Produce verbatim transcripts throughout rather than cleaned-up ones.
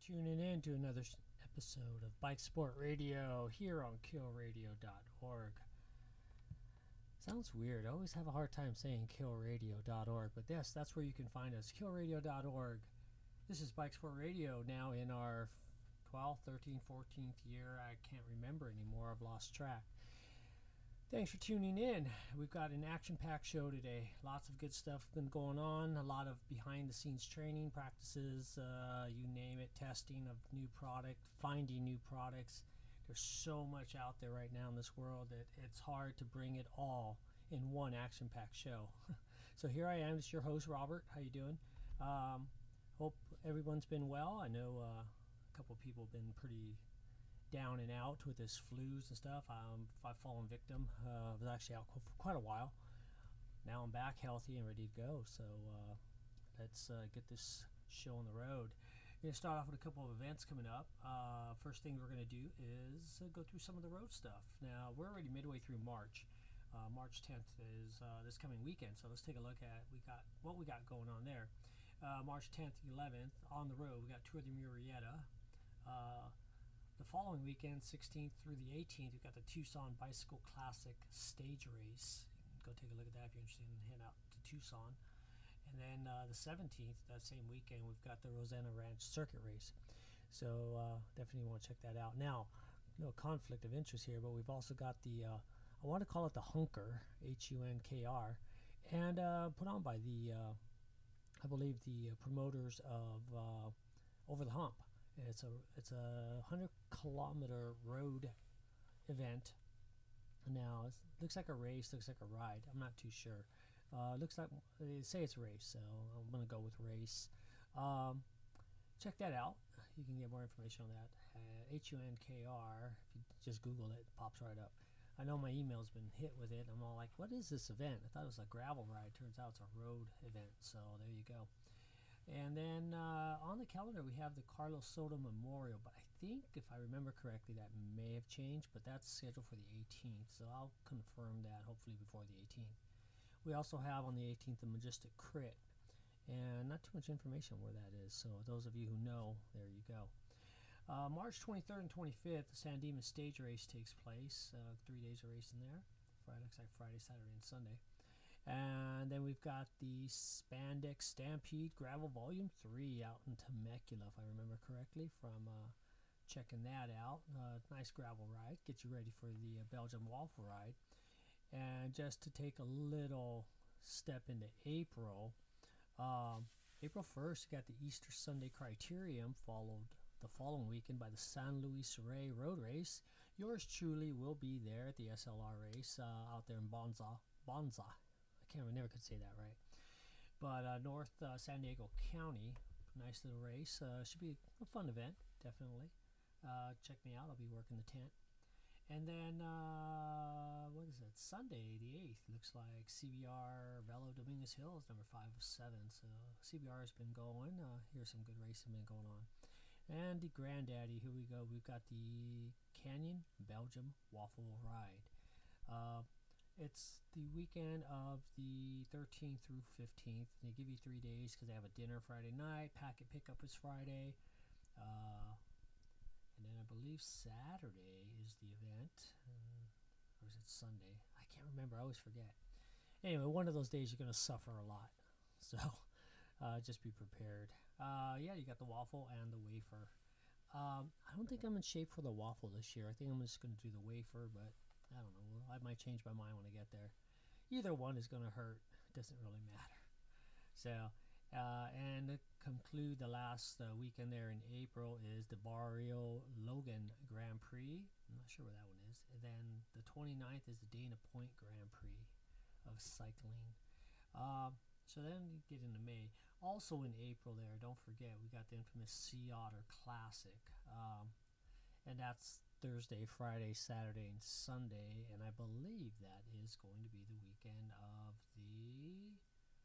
tuning in to another episode of Bike Sport Radio here on kill radio dot org. Sounds weird. I always have a hard time saying kill radio dot org, but yes, that's where you can find us, kill radio dot org. This is Bike Sport Radio, now in our twelfth, thirteenth, fourteenth year. I can't remember anymore. I've lost track. Thanks for tuning in. We've got an action-packed show today. Lots of good stuff been going on. A lot of behind-the-scenes training practices, uh, you name it, testing of new product, finding new products. There's so much out there right now in this world that it's hard to bring it all in one action-packed show. So here I am, it's your host, Robert. How you doing? Um, hope everyone's been well. I know uh, a couple people have been pretty down and out with this flus and stuff. Um, I've fallen victim. Uh, I was actually out for quite a while. Now I'm back healthy and ready to go. So uh, let's uh, get this show on the road. We're going to start off with a couple of events coming up. Uh, first thing we're going to do is uh, go through some of the road stuff. Now we're already midway through March. Uh, March tenth is uh, this coming weekend. So let's take a look at we got what we got going on there. Uh, March tenth, eleventh on the road. We got Tour de Murrieta. Uh, The following weekend, sixteenth through the eighteenth, we've got the Tucson Bicycle Classic Stage Race. You can go take a look at that if you're interested in heading out to Tucson. And then uh, the seventeenth, that same weekend, we've got the Rosanna Ranch Circuit Race. So uh, definitely want to check that out. Now, no conflict of interest here, but we've also got the, uh, I want to call it the Hunker, H U N K R, and uh, put on by the, uh, I believe, the uh, promoters of uh, Over the Hump. It's a it's a hundred kilometer road event. Now it looks like a race, looks like a ride. I'm not too sure. Uh, looks like they say it's a race, so I'm gonna go with race. Um, check that out. You can get more information on that at H U N K R. If you just Google it, it pops right up. I know my email's been hit with it. I'm all like, what is this event? I thought it was a gravel ride. Turns out it's a road event. So there you go. And then uh, on the calendar we have the Carlos Soto Memorial, but I think, if I remember correctly, that may have changed, but that's scheduled for the eighteenth, so I'll confirm that hopefully before the eighteenth. We also have on the eighteenth the Majestic Crit, and not too much information where that is, so those of you who know, there you go. Uh, March twenty-third and twenty-fifth, the San Dimas Stage Race takes place, uh, three days of racing there. Friday, looks like Friday, Saturday, and Sunday. And then we've got the Spandex Stampede Gravel Volume three out in Temecula, if I remember correctly, from uh, checking that out. Uh, nice gravel ride. Get you ready for the uh, Belgium Waffle Ride. And just to take a little step into April, um, April first, you got the Easter Sunday Criterium, followed the following weekend by the San Luis Rey Road Race. Yours truly will be there at the S L R race uh, out there in Bonza. Bonza. I can't, I never could say that right. But uh, North uh, San Diego County, nice little race. Uh, should be a fun event, definitely. Uh, check me out. I'll be working the tent. And then, uh, what is it? Sunday, the eighth, looks like C B R Velo Dominguez Hills, number five of seven. So C B R has been going. Uh, here's some good racing been going on. And the Granddaddy, here we go. We've got the Canyon Belgium Waffle Ride. Uh, It's the weekend of the thirteenth through fifteenth. They give you three days because they have a dinner Friday night. Packet pickup is Friday. Uh, and then I believe Saturday is the event. Uh, or is it Sunday? I can't remember. I always forget. Anyway, one of those days you're going to suffer a lot. So uh, just be prepared. Uh, yeah, you got the waffle and the wafer. Um, I don't think I'm in shape for the waffle this year. I think I'm just going to do the wafer, but I don't know. I might change my mind when I get there. Either one is going to hurt. It doesn't really matter. So, uh, and to conclude the last uh, weekend there in April is the Barrio Logan Grand Prix. I'm not sure where that one is. And then the twenty-ninth is the Dana Point Grand Prix of cycling. Uh, so then you get into May. Also in April there, don't forget, we got the infamous Sea Otter Classic. Um, and that's Thursday, Friday, Saturday, and Sunday, and I believe that is going to be the weekend of the,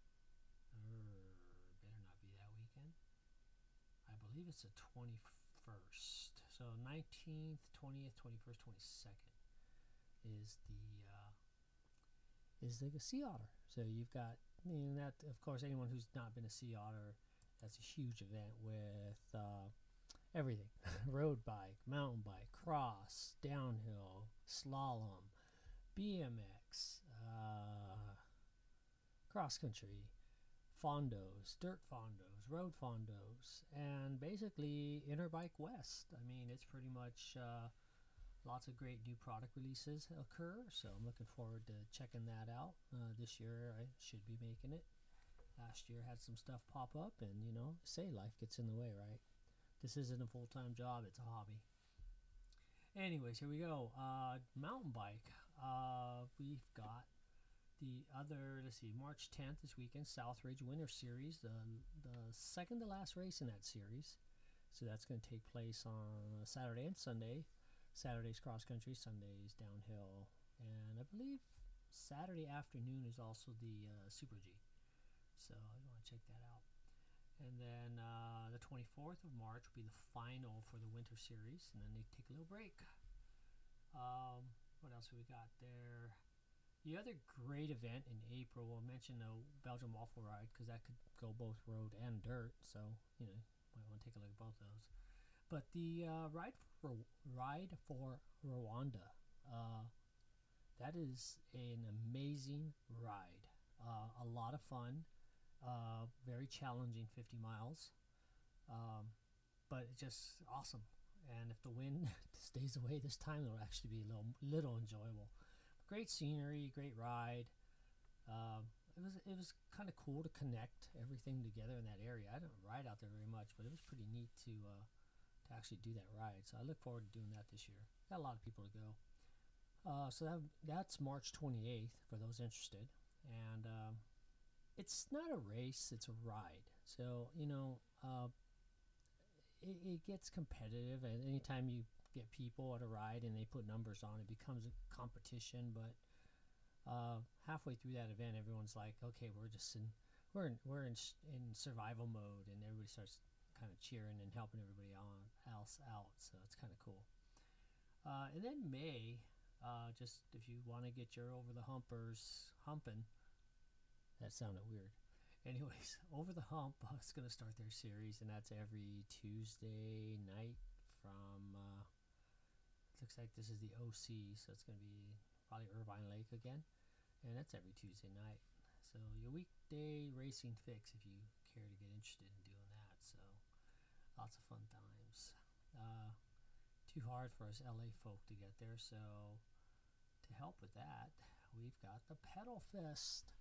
er, better not be that weekend. I believe it's the twenty-first. So nineteenth, twentieth, twenty-first, twenty-second is the uh, is the Sea Otter. So you've got, you know, that, of course, anyone who's not been a Sea Otter, that's a huge event with uh, everything. Road bike, mountain bike, cross, downhill, slalom, B M X, uh, cross country, fondos, dirt fondos, road fondos, and basically Interbike West. I mean, it's pretty much uh, lots of great new product releases occur, so I'm looking forward to checking that out. Uh, this year I should be making it. Last year had some stuff pop up, and you know, say life gets in the way, right? This isn't a full-time job, it's a hobby. Anyways, here we go. Uh, mountain bike. Uh, we've got the other, let's see, March tenth this weekend, Southridge Winter Series, the, the second to last race in that series. So that's going to take place on Saturday and Sunday. Saturday's cross country, Sunday's downhill. And I believe Saturday afternoon is also the uh, Super G. So I want to check that out. And then uh, the twenty-fourth of March will be the final for the Winter Series, and then they take a little break. Um, what else have we got there? The other great event in April, we'll mention the Belgian Waffle Ride, because that could go both road and dirt, so you know, might want to take a look at both those. But the uh, ride for ride for Rwanda, uh, that is an amazing ride. Uh, a lot of fun. Uh, very challenging fifty miles, um, but it's just awesome. And if the wind stays away this time, it'll actually be a little, little enjoyable. Great scenery, great ride. Um, it was it was kind of cool to connect everything together in that area. I didn't ride out there very much, but it was pretty neat to uh, to actually do that ride. So I look forward to doing that this year. Got a lot of people to go. Uh, so that that's March twenty-eighth for those interested, and. Um, It's not a race, it's a ride. So, you know, uh, it, it gets competitive. And anytime you get people at a ride and they put numbers on, it becomes a competition. But uh, halfway through that event, everyone's like, okay, we're just in, we're in, we're in, in survival mode. And everybody starts kind of cheering and helping everybody on else out. So it's kind of cool. Uh, and then May, uh, just if you want to get your over the humpers humping, that sounded weird. Anyways, Over the Hump is going to start their series, and that's every Tuesday night from, uh, looks like this is the O C, so it's going to be probably Irvine Lake again, and that's every Tuesday night. So your weekday racing fix if you care to get interested in doing that. So lots of fun times. Uh, too hard for us L A folk to get there, so to help with that, we've got the Pedal Fest.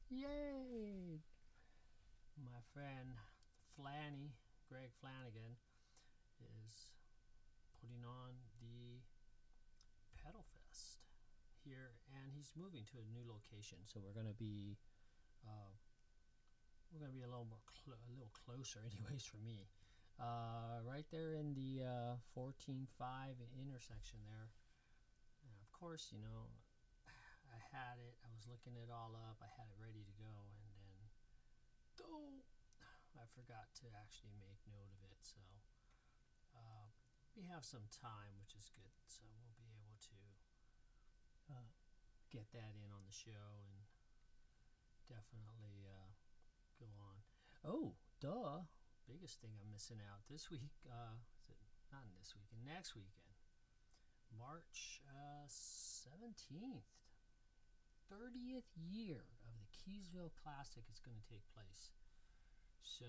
Yay! My friend Flanny, Greg Flanagan, is putting on the Pedal Fest here, and he's moving to a new location. So we're going to be, uh, we're going to be a little more, clo- a little closer, anyways, for me. Uh, right there in the uh, fourteen five intersection there. And of course, you know. I had it, I was looking it all up, I had it ready to go, and then, oh, I forgot to actually make note of it, so, uh, we have some time, which is good, so we'll be able to, uh, get that in on the show, and definitely, uh, go on. Oh, duh, biggest thing I'm missing out this week, uh, is it, not this weekend, next weekend, March, uh, seventeenth. thirtieth year of the Keysville Classic is going to take place. So,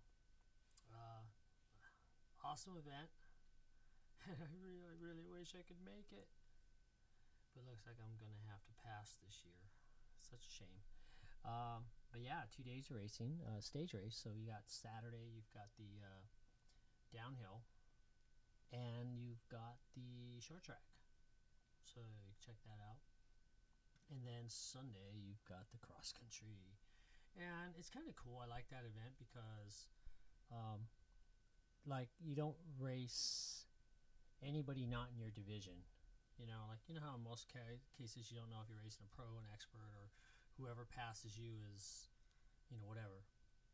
uh, awesome event. I really, really wish I could make it. But it looks like I'm going to have to pass this year. Such a shame. Um, but yeah, two days of racing, uh, stage race. So you got Saturday, you've got the uh, downhill, and you've got the short track. So check that out. And then Sunday, you've got the cross country. And it's kind of cool. I like that event because, um, like, you don't race anybody not in your division. You know, like, you know how in most ca- cases you don't know if you're racing a pro, an expert, or whoever passes you is, you know, whatever.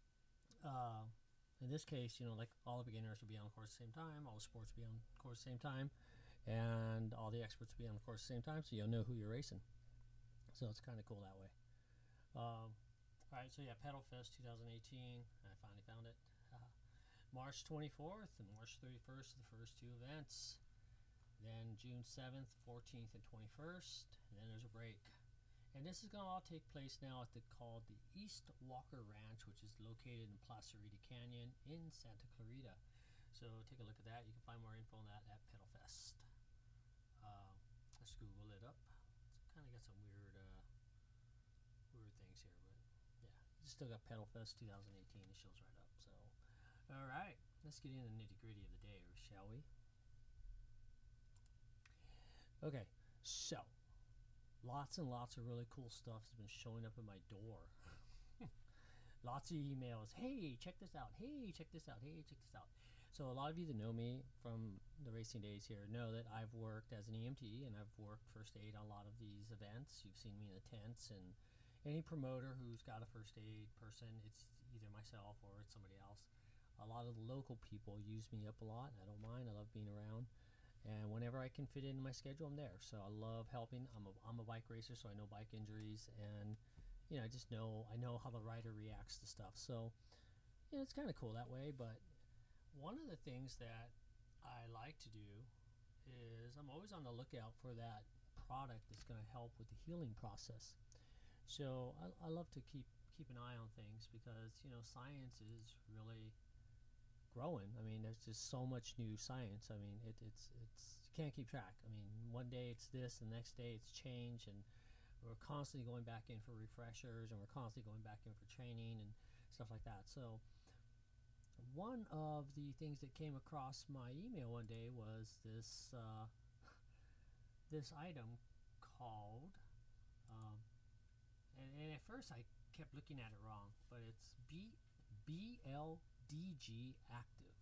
Uh, in this case, you know, like, all the beginners will be on the course at the same time, all the sports will be on the course at the same time, and all the experts will be on the course at the same time, so you'll know who you're racing. So it's kind of cool that way. Um, all right, so yeah, Pedal Fest twenty eighteen. I finally found it. March twenty-fourth and March thirty-first are the first two events. Then June seventh, fourteenth, and twenty-first. And then there's a break. And this is going to all take place now at the called the East Walker Ranch, which is located in Placerita Canyon in Santa Clarita. So take a look at that. You can find more info on that at PedalFest. Uh, let's Google it up. It's kind of got some weird, uh, weird things here, but yeah, it's still got PedalFest twenty eighteen. It shows right up. So, all right, let's get into the nitty gritty of the day, shall we? Okay, so lots and lots of really cool stuff has been showing up at my door. Lots of emails. Hey, check this out. Hey, check this out. Hey, check this out. So a lot of you that know me from the racing days here know that I've worked as an E M T and I've worked first aid on a lot of these events. You've seen me in the tents, and any promoter who's got a first aid person, it's either myself or it's somebody else. A lot of the local people use me up a lot, and I don't mind. I love being around. And whenever I can fit into my schedule, I'm there. So I love helping. I'm a, I'm a bike racer, so I know bike injuries, and you know, I just know I know how the rider reacts to stuff. So you know, it's kind of cool that way. But one of the things that I like to do is I'm always on the lookout for that product that's going to help with the healing process. So I, I love to keep keep an eye on things because you know, science is really growing. I mean, there's just so much new science. I mean, it, it's it's you can't keep track. I mean, one day it's this, the next day it's change, and we're constantly going back in for refreshers, and we're constantly going back in for training and stuff like that. So one of the things that came across my email one day was this uh, this item called, um, and, and at first I kept looking at it wrong, but it's B B L D G Active.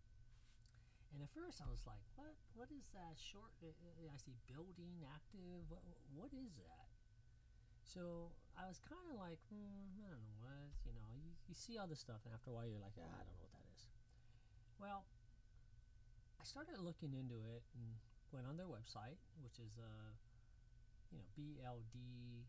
And at first I was like, what what is that short? uh, I see building active. What, what is that? So I was kind of like, hmm, I don't know what, you know, you, you see all this stuff, and after a while you're like, ah, I don't know what that is. Well, I started looking into it and went on their website, which is uh, you know, B L D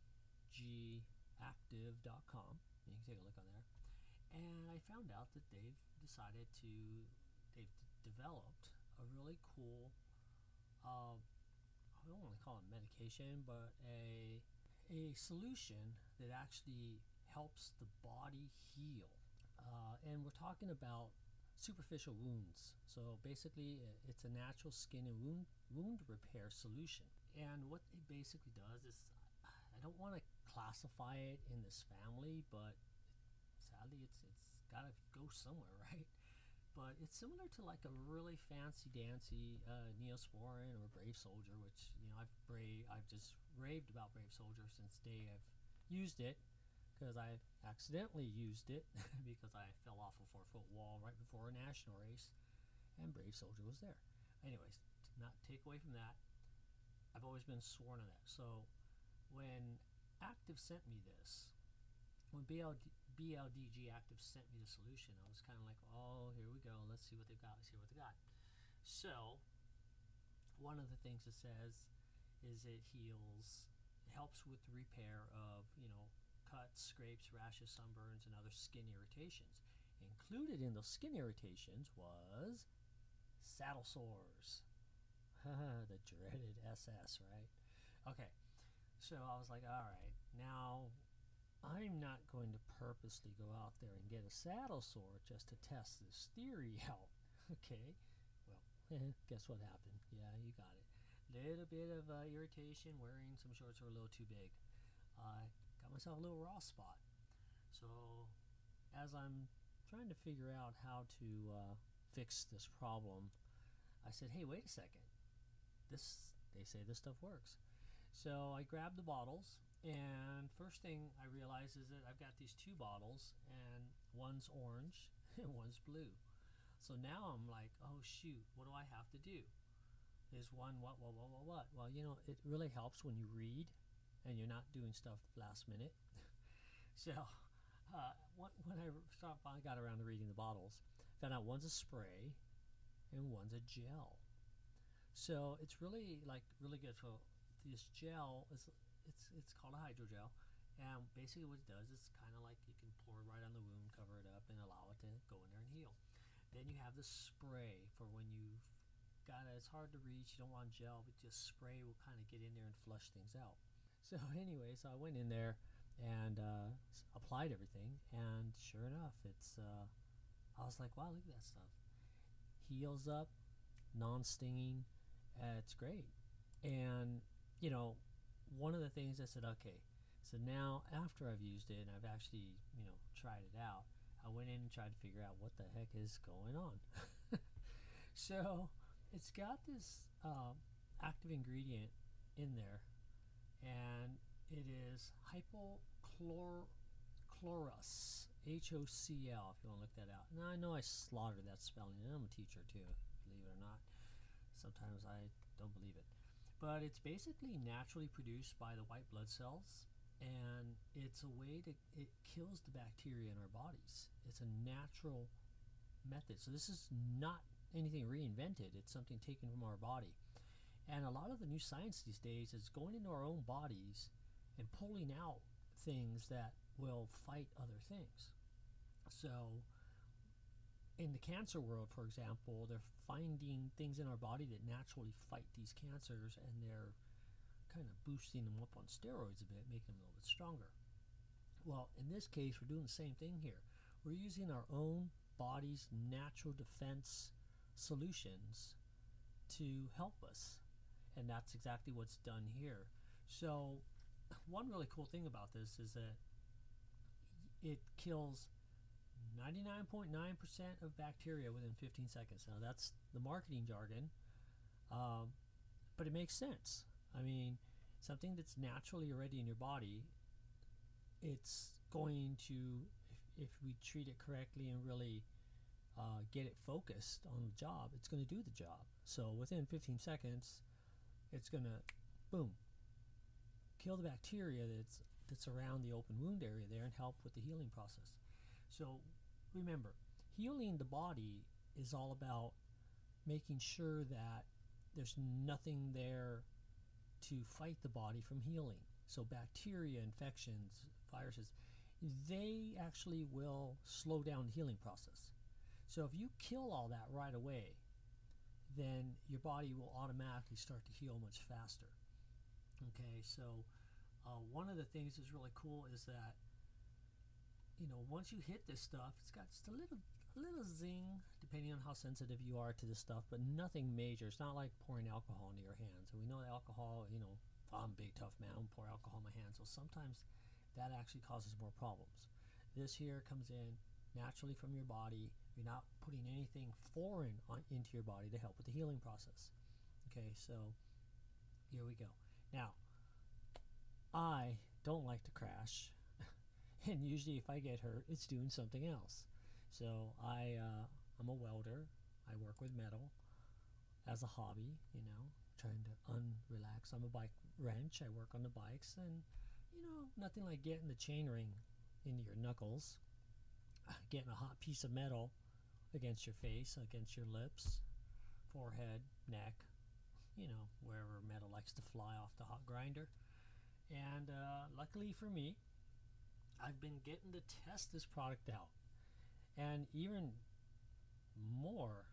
G active dot com. You can take a look on there. And I found out that they've decided to, they've d- developed a really cool, uh, I don't want to call it medication, but a, a solution that actually helps the body heal. Uh, and we're talking about superficial wounds. So basically, it's a natural skin and wound, wound repair solution. And what it basically does is, I don't want to classify it in this family, but sadly, it's it's got to go somewhere, right? But it's similar to like a really fancy dancy uh, Neosporin or Brave Soldier, which you know I've brave I've just raved about Brave Soldier since day I've used it, because I accidentally used it because I fell off a four foot wall right before a national race, and Brave Soldier was there. Anyways, to not take away from that, I've always been sworn to that. So when Active sent me this, when B L D, B L D G Active sent me the solution, I was kind of like, oh, here we go. Let's see what they've got. Let's see what they got. So one of the things it says is it heals, it helps with the repair of, you know, cuts, scrapes, rashes, sunburns, and other skin irritations. Included in those skin irritations was saddle sores. The dreaded S S, right? Okay, so I was like, all right, now I'm not going to purposely go out there and get a saddle sore just to test this theory out. Okay, well, guess what happened? Yeah, you got it. Little bit of uh, irritation, wearing some shorts that were a little too big. I uh, got myself a little raw spot. So as I'm trying to figure out how to uh, fix this problem, I said, hey, wait a second. This, they say this stuff works. So I grabbed the bottles, and first thing I realized is that I've got these two bottles, and one's orange and one's blue. So now I'm like, oh shoot, what do I have to do? Is one what, what, what, what, what? Well, you know, it really helps when you read and you're not doing stuff last minute. So uh, when I start, I got around to reading the bottles, found out one's a spray and one's a gel. So it's really like really good. So this gel is it's it's called a hydrogel, and basically what it does is kind of like you can pour it right on the wound, cover it up, and allow it to go in there and heal. Then you have the spray for when you've got it. It's hard to reach. You don't want gel, but just spray will kind of get in there and flush things out. So anyway, so I went in there and uh, applied everything, and sure enough, it's. Uh, I was like, wow, look at that stuff. Heals up, non-stinging. Uh, it's great. And you know, one of the things I said, okay, so now after I've used it and I've actually, you know, tried it out, I went in and tried to figure out what the heck is going on. So it's got this uh, active ingredient in there, and it is hypochlorous, H O C L, if you want to look that out. Now I know I slaughtered that spelling, and I'm a teacher too, believe it or not. Sometimes I don't believe it. But it's basically naturally produced by the white blood cells, and it's a way to, it kills the bacteria in our bodies. It's a natural method. So this is not anything reinvented. It's something taken from our body. And a lot of the new science these days is going into our own bodies and pulling out things that will fight other things. So in the cancer world, for example, they're finding things in our body that naturally fight these cancers, and they're kind of boosting them up on steroids a bit, making them a little bit stronger. Well, in this case, we're doing the same thing here. We're using our own body's natural defense solutions to help us, and that's exactly what's done here. So one really cool thing about this is that it kills ninety-nine point nine percent of bacteria within fifteen seconds. Now that's the marketing jargon, um, but it makes sense. I mean, something that's naturally already in your body, it's going to, if, if we treat it correctly and really uh, get it focused on the job, it's going to do the job. So within fifteen seconds, it's going to, boom, kill the bacteria that's that's around the open wound area there and help with the healing process. So remember, healing the body is all about making sure that there's nothing there to fight the body from healing. So bacteria, infections, viruses, they actually will slow down the healing process. So if you kill all that right away, then your body will automatically start to heal much faster. Okay, so uh, one of the things that's really cool is that, you know, once you hit this stuff, it's got just a little, a little zing, depending on how sensitive you are to this stuff, but nothing major. It's not like pouring alcohol into your hands. And we know that alcohol, you know, if I'm a big tough man, I'm pour alcohol in my hands. So sometimes that actually causes more problems. This here comes in naturally from your body. You're not putting anything foreign on, into your body to help with the healing process. Okay, so here we go. Now, I don't like to crash. And usually if I get hurt, it's doing something else. So I, uh, I'm a welder. I work with metal as a hobby, you know, trying to unrelax. I'm a bike wrench. I work on the bikes, and, you know, nothing like getting the chain ring into your knuckles, getting a hot piece of metal against your face, against your lips, forehead, neck, you know, wherever metal likes to fly off the hot grinder. And uh, luckily for me, I've been getting to test this product out. And even more,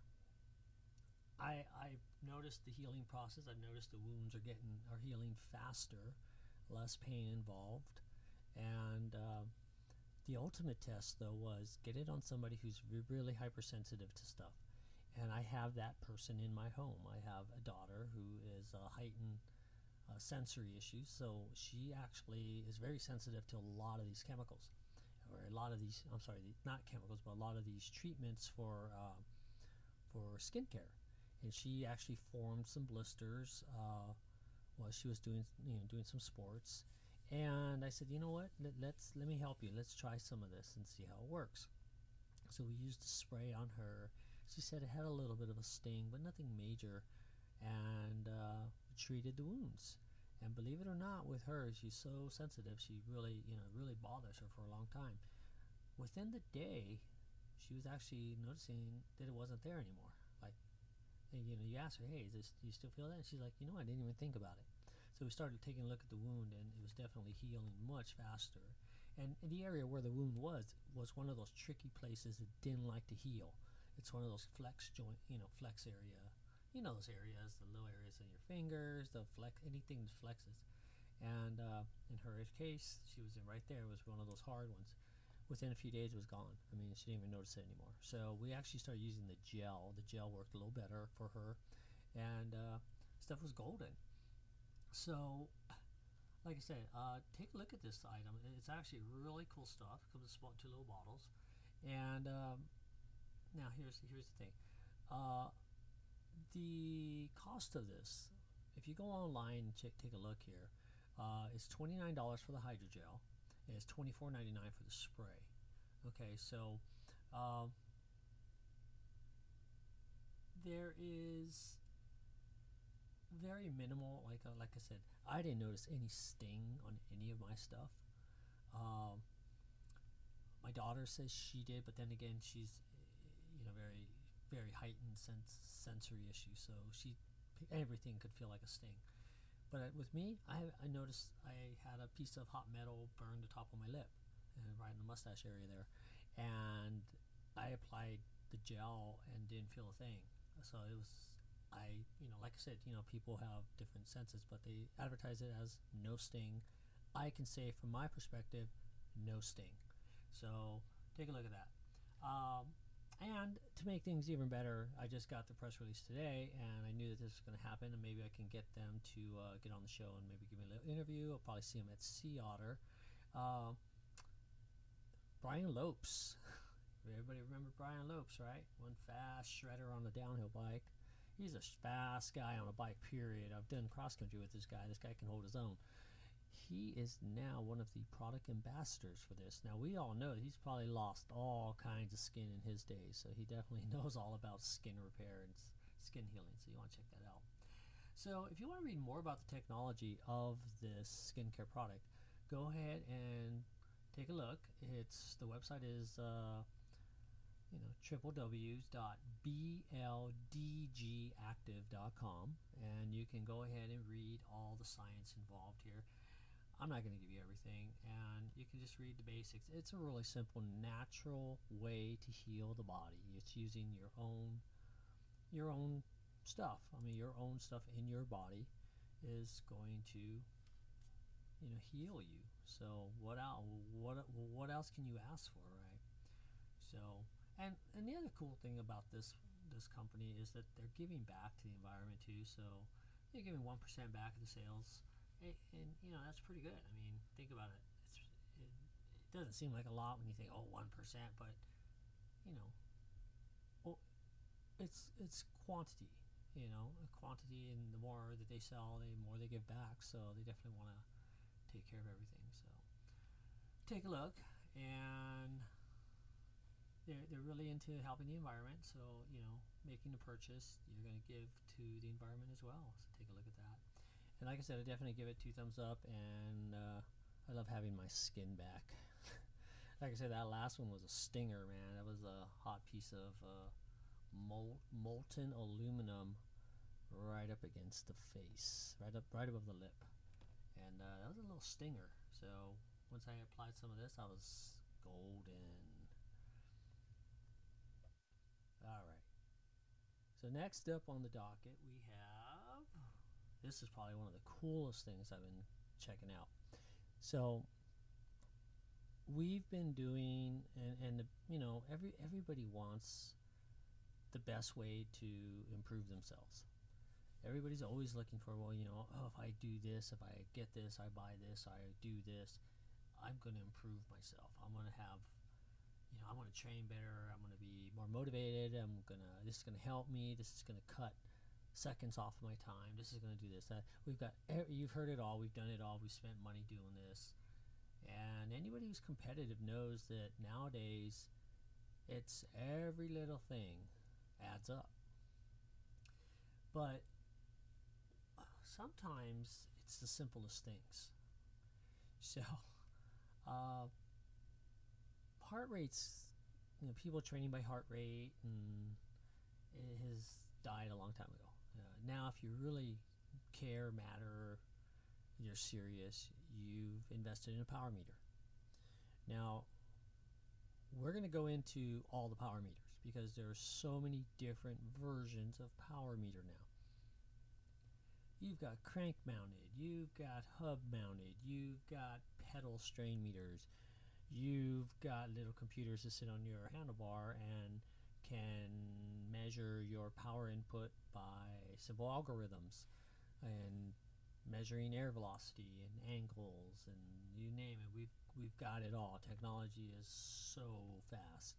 I, I've noticed the healing process. I've noticed the wounds are getting are healing faster, less pain involved. And uh, the ultimate test, though, was get it on somebody who's re- really hypersensitive to stuff. And I have that person in my home. I have a daughter who is uh, heightened uh, sensory issues, so she actually is very sensitive to a lot of these chemicals, or a lot of these, I'm sorry, not chemicals, but a lot of these treatments for uh, for skincare. And she actually formed some blisters uh, while she was doing, you know, doing some sports. And I said, you know what, let, let's let me help you. Let's try some of this and see how it works. So we used a spray on her. She said it had a little bit of a sting, but nothing major. And uh, treated the wounds. And believe it or not, with her, she's so sensitive. She really, you know, really bothers her for a long time. Within the day, she was actually noticing that it wasn't there anymore. Like, and, you know, you ask her, hey, is this, do you still feel that? And she's like, you know, I didn't even think about it. So we started taking a look at the wound, and it was definitely healing much faster. And, and the area where the wound was was one of those tricky places that didn't like to heal. It's one of those flex joint, you know, flex area. You know those areas, the little areas in your fingers, the flex, anything that flexes. And uh, in her case, she was in right there. It was one of those hard ones. Within a few days, it was gone. I mean, she didn't even notice it anymore. So we actually started using the gel. The gel worked a little better for her, and uh, stuff was golden. So, like I said, uh, take a look at this item. It's actually really cool stuff. It comes in small, two little bottles. And um, now here's here's the thing. Uh, the cost of this, if you go online and check, take a look here, uh, is twenty-nine dollars for the hydrogel. And it's twenty-four ninety-nine for the spray. Okay, so um, there is very minimal. Like uh, like I said, I didn't notice any sting on any of my stuff. Um, my daughter says she did, but then again, she's you know very very heightened sense sensory issue, so she everything could feel like a sting. But uh, with me, I, I noticed I had a piece of hot metal burn the top of my lip, and right in the mustache area there, and I applied the gel and didn't feel a thing. So it was, I you know like I said, you know people have different senses, but they advertise it as no sting. I can say from my perspective, no sting. So take a look at that. Um, And to make things even better, I just got the press release today, and I knew that this was going to happen, and maybe I can get them to uh, get on the show and maybe give me a little interview. I'll probably see them at Sea Otter. Uh, Brian Lopes. Everybody remember Brian Lopes, right? One fast shredder on the downhill bike. He's a fast guy on a bike, period. I've done cross country with this guy. This guy can hold his own. He is now one of the product ambassadors for this. Now, we all know that he's probably lost all kinds of skin in his days, so he definitely knows all about skin repair and skin healing, so you want to check that out. So if you want to read more about the technology of this skincare product, go ahead and take a look. It's the website is uh, you know w w w dot b l d g active dot com, and you can go ahead and read all the science involved here. I'm not going to give you everything, and you can just read the basics. It's a really simple, natural way to heal the body. It's using your own, your own stuff. I mean, your own stuff in your body is going to, you know, heal you. So what else? What what else can you ask for, right? So, and and the other cool thing about this this company is that they're giving back to the environment too. So they're giving one percent back of the sales. And, and you know that's pretty good. I mean, think about it. It's, it. It doesn't seem like a lot when you think, oh, one percent, but you know, well, it's it's quantity. You know, a quantity, and the more that they sell, the more they give back. So they definitely want to take care of everything. So take a look, and they're they're really into helping the environment. So you know, making the purchase, you're going to give to the environment as well. So take a look at that. And like I said, I definitely give it two thumbs up, and uh, I love having my skin back. Like I said, that last one was a stinger, man. That was a hot piece of uh, mol molten aluminum right up against the face, right up, right above the lip, and uh, that was a little stinger. So once I applied some of this, I was golden. All right. So next up on the docket, we have. This is probably one of the coolest things I've been checking out. So we've been doing, and, and the, you know, every everybody wants the best way to improve themselves. Everybody's always looking for, well, you know, oh, if I do this, if I get this, I buy this, I do this, I'm going to improve myself. I'm going to have, you know, I'm going to train better. I'm going to be more motivated. I'm going to, this is going to help me. This is going to cut seconds off of my time. This is going to do this. That we've got. You've heard it all. We've done it all. We've spent money doing this. And anybody who's competitive knows that nowadays, it's every little thing adds up. But sometimes it's the simplest things. So, uh, heart rates. You know, people training by heart rate, and it has died a long time ago. Now, if you really care, matter, you're serious, you've invested in a power meter. Now, we're going to go into all the power meters because there are so many different versions of power meter now. You've got crank mounted, you've got hub mounted, you've got pedal strain meters, you've got little computers that sit on your handlebar and can measure your power input by simple algorithms and measuring air velocity and angles and you name it. We've we've got it all. Technology is so fast.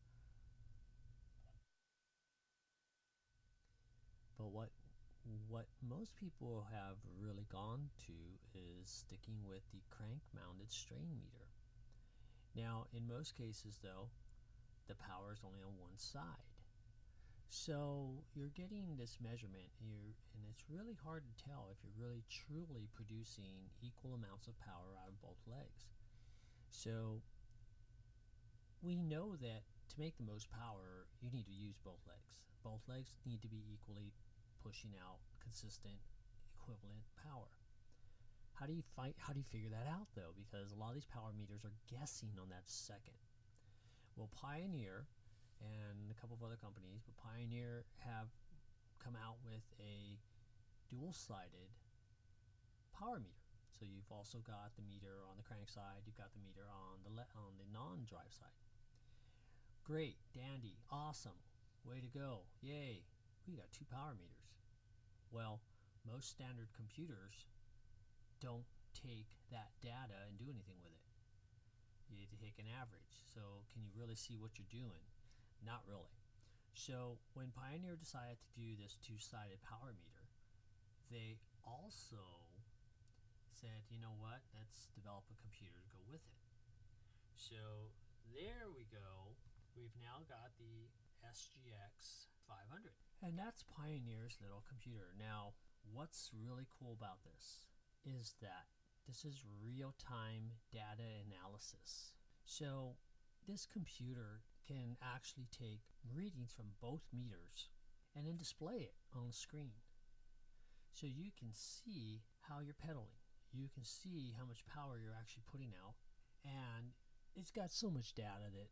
But what what most people have really gone to is sticking with the crank mounted strain meter. Now, in most cases though, the power is only on one side. So you're getting this measurement and, you're, and it's really hard to tell if you're really truly producing equal amounts of power out of both legs. So we know that to make the most power, you need to use both legs. Both legs need to be equally pushing out consistent, equivalent power. How do you fight? How do you figure that out though? Because a lot of these power meters are guessing on that second. Well, Pioneer and a couple of other companies, but Pioneer have come out with a dual-sided power meter. So you've also got the meter on the crank side, you've got the meter on the le- on the non-drive side. Great, dandy, awesome, way to go, yay, we got two power meters. Well, most standard computers don't take that data and do anything with it. You take an average. So can you really see what you're doing? Not really. So when Pioneer decided to do this two-sided power meter, they also said, you know what, let's develop a computer to go with it. So there we go. We've now got the S G X five hundred. And that's Pioneer's little computer. Now, what's really cool about this is that this is real-time data analysis. So this computer can actually take readings from both meters and then display it on the screen. So you can see how you're pedaling. You can see how much power you're actually putting out. And it's got so much data that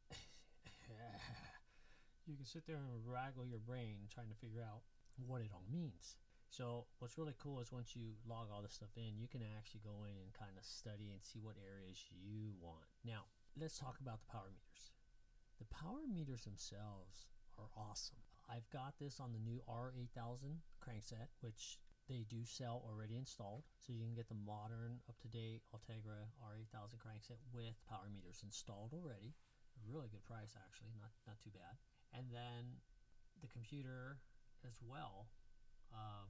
you can sit there and raggle your brain trying to figure out what it all means. So what's really cool is once you log all this stuff in, you can actually go in and kind of study and see what areas you want. Now, let's talk about the power meters. The power meters themselves are awesome. I've got this on the new R eight thousand crankset, which they do sell already installed. So you can get the modern, up-to-date Ultegra R eight thousand crankset with power meters installed already. A really good price, actually, not, not too bad. And then the computer as well. Uh,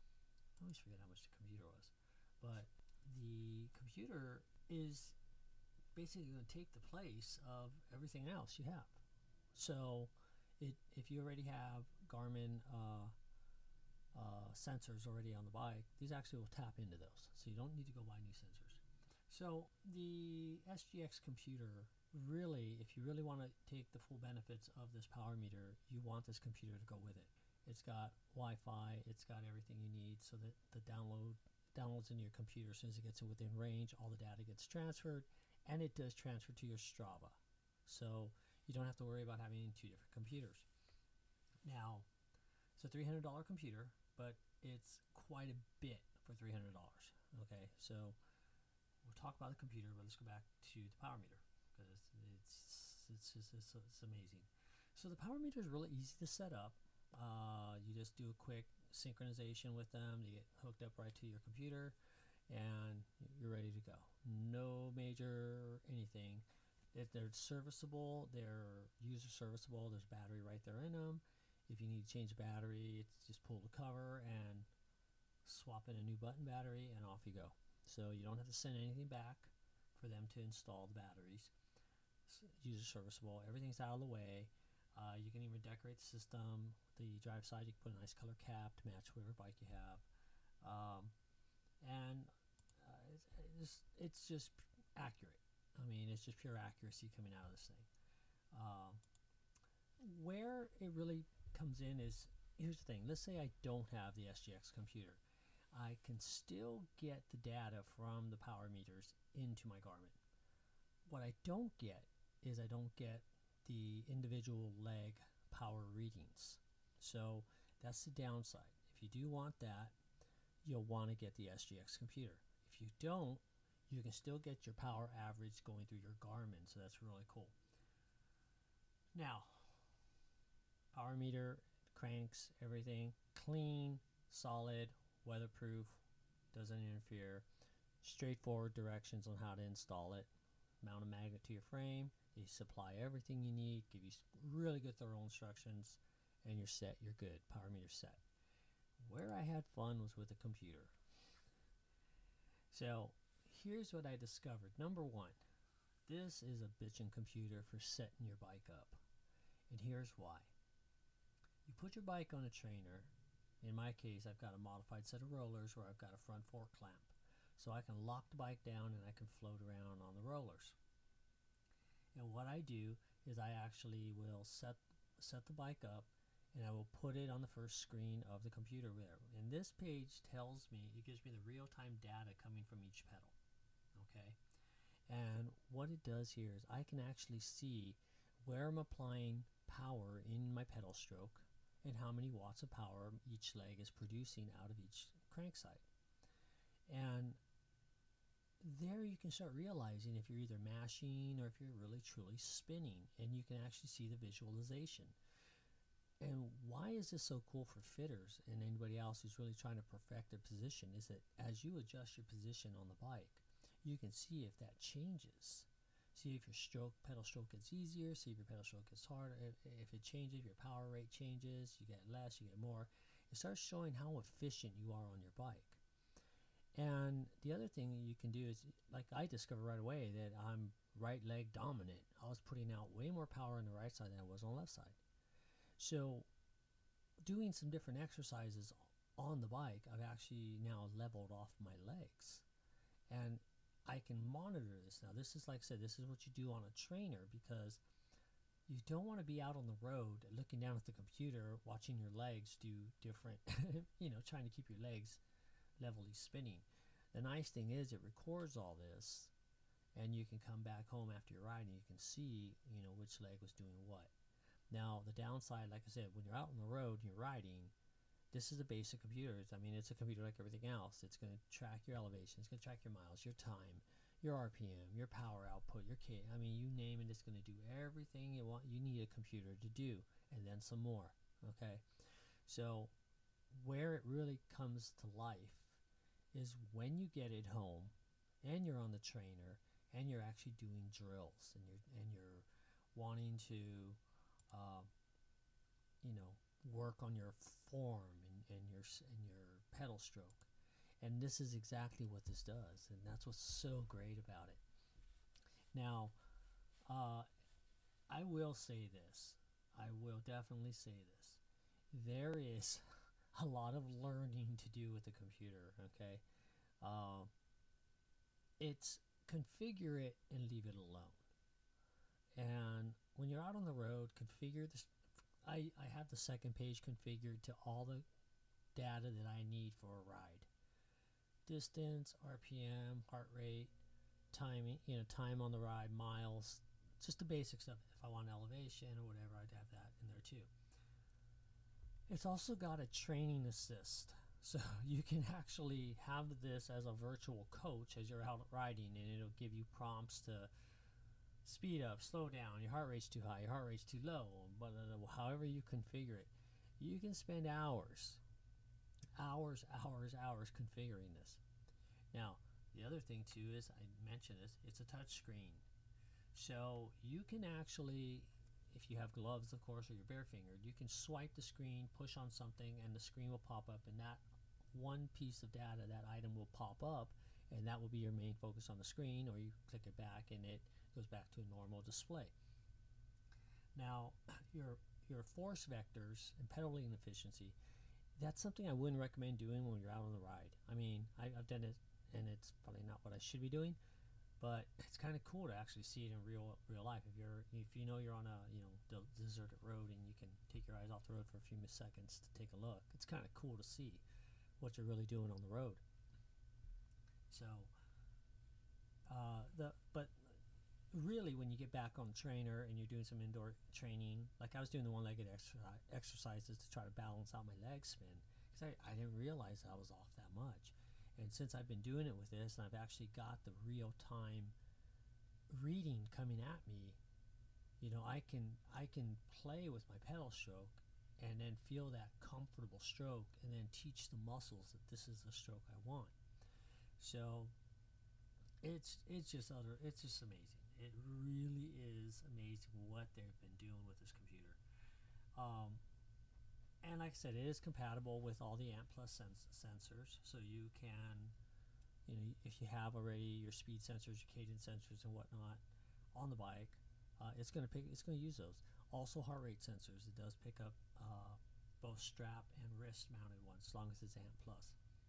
I always forget how much the computer was. But the computer is basically going to take the place of everything else you have. So it, if you already have Garmin uh, uh, sensors already on the bike, these actually will tap into those. So you don't need to go buy new sensors. So the S G X computer, really, if you really want to take the full benefits of this power meter, you want this computer to go with it. It's got Wi-Fi, it's got everything you need so that the download downloads into your computer. As soon as it gets within range, all the data gets transferred, and it does transfer to your Strava. So you don't have to worry about having two different computers. Now, it's a three hundred dollar computer, but it's quite a bit for three hundred dollars. Okay, so we'll talk about the computer, but let's go back to the power meter because it's it's just it's, it's amazing. So the power meter is really easy to set up. Uh, you just do a quick synchronization with them. They get hooked up right to your computer, and you're ready to go. No major anything. If they're serviceable, they're user serviceable. There's battery right there in them. If you need to change the battery, it's just pull the cover and swap in a new button battery, and off you go. So you don't have to send anything back for them to install the batteries. It's user serviceable. Everything's out of the way. Uh, you can even decorate the system. The drive side, you can put a nice color cap to match whatever bike you have. Um, and uh, it's, it's, it's just accurate. I mean, it's just pure accuracy coming out of this thing. Um, where it really comes in is, here's the thing. Let's say I don't have the S G X computer. I can still get the data from the power meters into my Garmin. What I don't get is I don't get the individual leg power readings. So that's the downside. If you do want that, you'll want to get the S G X computer. If you don't, you can still get your power average going through your Garmin, so that's really cool. Now, power meter, cranks, everything clean, solid, weatherproof, doesn't interfere, straightforward directions on how to install it, mount a magnet to your frame, they supply everything you need, give you really good thorough instructions, and you're set, you're good, power meter set. Where I had fun was with the computer. So here's what I discovered. Number one, this is a bitchin' computer for setting your bike up. And here's why. You put your bike on a trainer. In my case, I've got a modified set of rollers where I've got a front fork clamp. So I can lock the bike down and I can float around on the rollers. And what I do is I actually will set set the bike up, and I will put it on the first screen of the computer there. And this page tells me, it gives me the real-time data coming from each pedal. Okay? And what it does here is I can actually see where I'm applying power in my pedal stroke and how many watts of power each leg is producing out of each crank side. And there you can start realizing if you're either mashing or if you're really truly spinning, and you can actually see the visualization. And why is this so cool for fitters and anybody else who's really trying to perfect their position is that as you adjust your position on the bike, you can see if that changes. See if your stroke, pedal stroke gets easier, see if your pedal stroke gets harder, if, if it changes, if your power rate changes, you get less, you get more. It starts showing how efficient you are on your bike. And the other thing you can do is, like I discovered right away that I'm right leg dominant. I was putting out way more power on the right side than I was on the left side. So doing some different exercises on the bike, I've actually now leveled off my legs. And I can monitor this now. This is, like I said, this is what you do on a trainer, because you don't want to be out on the road looking down at the computer, watching your legs do different, you know, trying to keep your legs levelly spinning. The nice thing is it records all this, and you can come back home after your ride and you can see, you know, which leg was doing what. Now, the downside, like I said, when you're out on the road and you're riding, this is a basic computer. I mean, it's a computer like everything else. It's going to track your elevation. It's going to track your miles, your time, your R P M, your power output, your K. I mean, you name it, it's going to do everything you want. You need a computer to do, and then some more. Okay, so where it really comes to life is when you get it home, and you're on the trainer, and you're actually doing drills, and you're and you're wanting to, uh, you know, work on your form and, and your and your pedal stroke. And this is exactly what this does, and that's what's so great about it. Now, uh, I will say this. I will definitely say this. There is a lot of learning to do with the computer, okay? Uh, it's configure it and leave it alone. And when you're out on the road, configure this. I, I have the second page configured to all the data that I need for a ride. Distance, R P M, heart rate, timing, you know, time on the ride, miles, just the basic stuff. If I want elevation or whatever, I'd have that in there too. It's also got a training assist. So you can actually have this as a virtual coach as you're out riding, and it'll give you prompts to speed up, slow down, your heart rate's too high, your heart rate's too low, but uh, however you configure it. You can spend hours, hours, hours, hours configuring this. Now, the other thing too is, I mentioned this, it's a touch screen. So you can actually, if you have gloves, of course, or you're bare-fingered, you can swipe the screen, push on something, and the screen will pop up, and that one piece of data, that item will pop up, and that will be your main focus on the screen, or you click it back and it goes back to a normal display. Now, your your force vectors and pedaling efficiency, that's something I wouldn't recommend doing when you're out on the ride. I mean, I, I've done it, and it's probably not what I should be doing, but it's kind of cool to actually see it in real real life. If you're if you know you're on a you know the deserted road and you can take your eyes off the road for a few seconds to take a look, it's kind of cool to see what you're really doing on the road. So, uh, the but really, when you get back on the trainer and you're doing some indoor training, like I was doing the one-legged exercise, exercises to try to balance out my leg spin, because I, I didn't realize I was off that much. And since I've been doing it with this, and I've actually got the real-time reading coming at me, you know, I can I can play with my pedal stroke and then feel that comfortable stroke, and then teach the muscles that this is the stroke I want. So it's it's just utter it's just amazing. It really is amazing what they've been doing with this computer. Um, and like I said, it is compatible with all the Ant Plus sens- sensors, so you can, you know, if you have already your speed sensors, your cadence sensors, and whatnot on the bike, uh, it's going to pick. It's going to use those. Also, heart rate sensors. It does pick up uh, both strap and wrist mounted ones, as long as it's Ant Plus.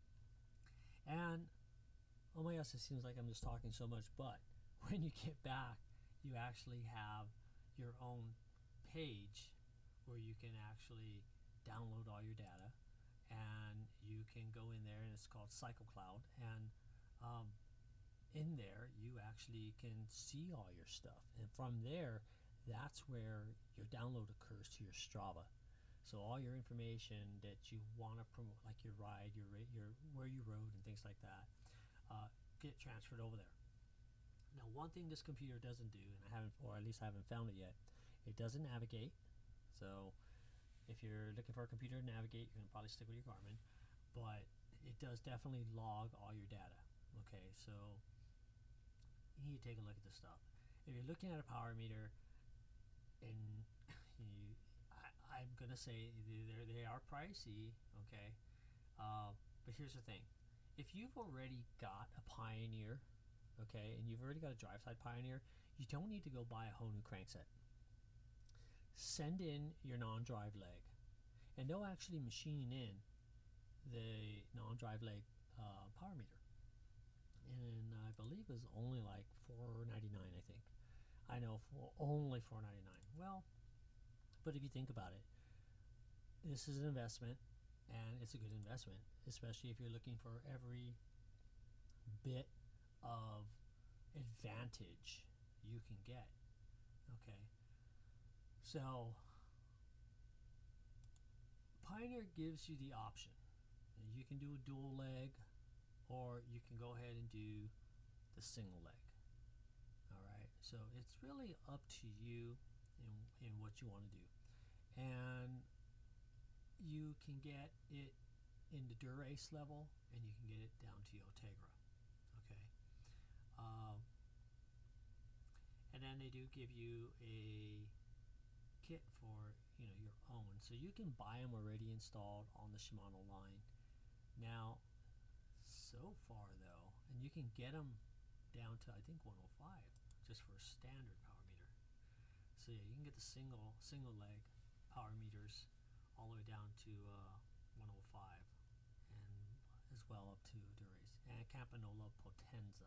And oh my gosh, it seems like I'm just talking so much, but when you get back, you actually have your own page where you can actually download all your data, and you can go in there, and it's called CycleCloud, and um, in there you actually can see all your stuff, and from there, that's where your download occurs to your Strava. So all your information that you want to promote, like your ride, your rate, your where you rode, and things like that, uh, get transferred over there. Now, one thing this computer doesn't do, and I haven't, or at least I haven't found it yet, it doesn't navigate. So if you're looking for a computer to navigate, you're going to probably stick with your Garmin, but it does definitely log all your data. Okay, so you need to take a look at this stuff. If you're looking at a power meter, and you, I, I'm going to say they are pricey, okay, uh, but here's the thing. If you've already got a Pioneer, okay, and you've already got a drive side Pioneer, you don't need to go buy a whole new crankset. Send in your non-drive leg, and they'll actually machine in the non-drive leg uh, power meter, and I believe it's only like four ninety-nine. I think I know for only four ninety-nine. Well, but if you think about it, this is an investment, and it's a good investment, especially if you're looking for every bit of advantage you can get. Okay, so Pioneer gives you the option. You can do a dual leg, or you can go ahead and do the single leg. All right, so it's really up to you in, in what you want to do, and you can get it in the Dura-Ace level, and you can get it down to Ultegra. Okay, um, and then they do give you a kit for, you know, your own, so you can buy them already installed on the Shimano line. Now, so far though, and you can get them down to I think one oh five just for a standard power meter. So yeah, you can get the single single leg power meters all the way down to uh, one oh five, and as well up to Dura-Ace and Campanola Potenza.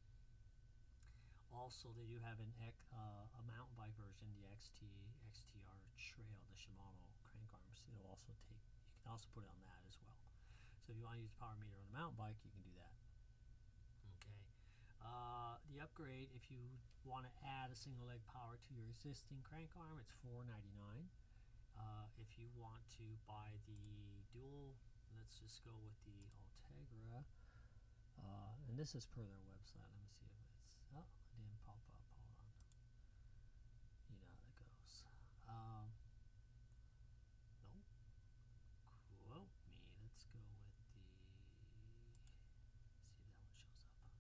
Also, they do have an uh, a mountain bike version, the X T X T R Trail, the Shimano crank arms. It'll also take. You can also put it on that as well. So if you want to use a power meter on a mountain bike, you can do that. Okay. Uh, the upgrade, if you want to add a single leg power to your existing crank arm, it's four ninety-nine. Uh, if you want to buy the dual, let's just go with the Ultegra. Uh, and this is per their website. Let me see if it's. Oh, it didn't pop up. Hold on. You know how that goes. Um, no. Quote me. Let's go with the. See if that one shows up.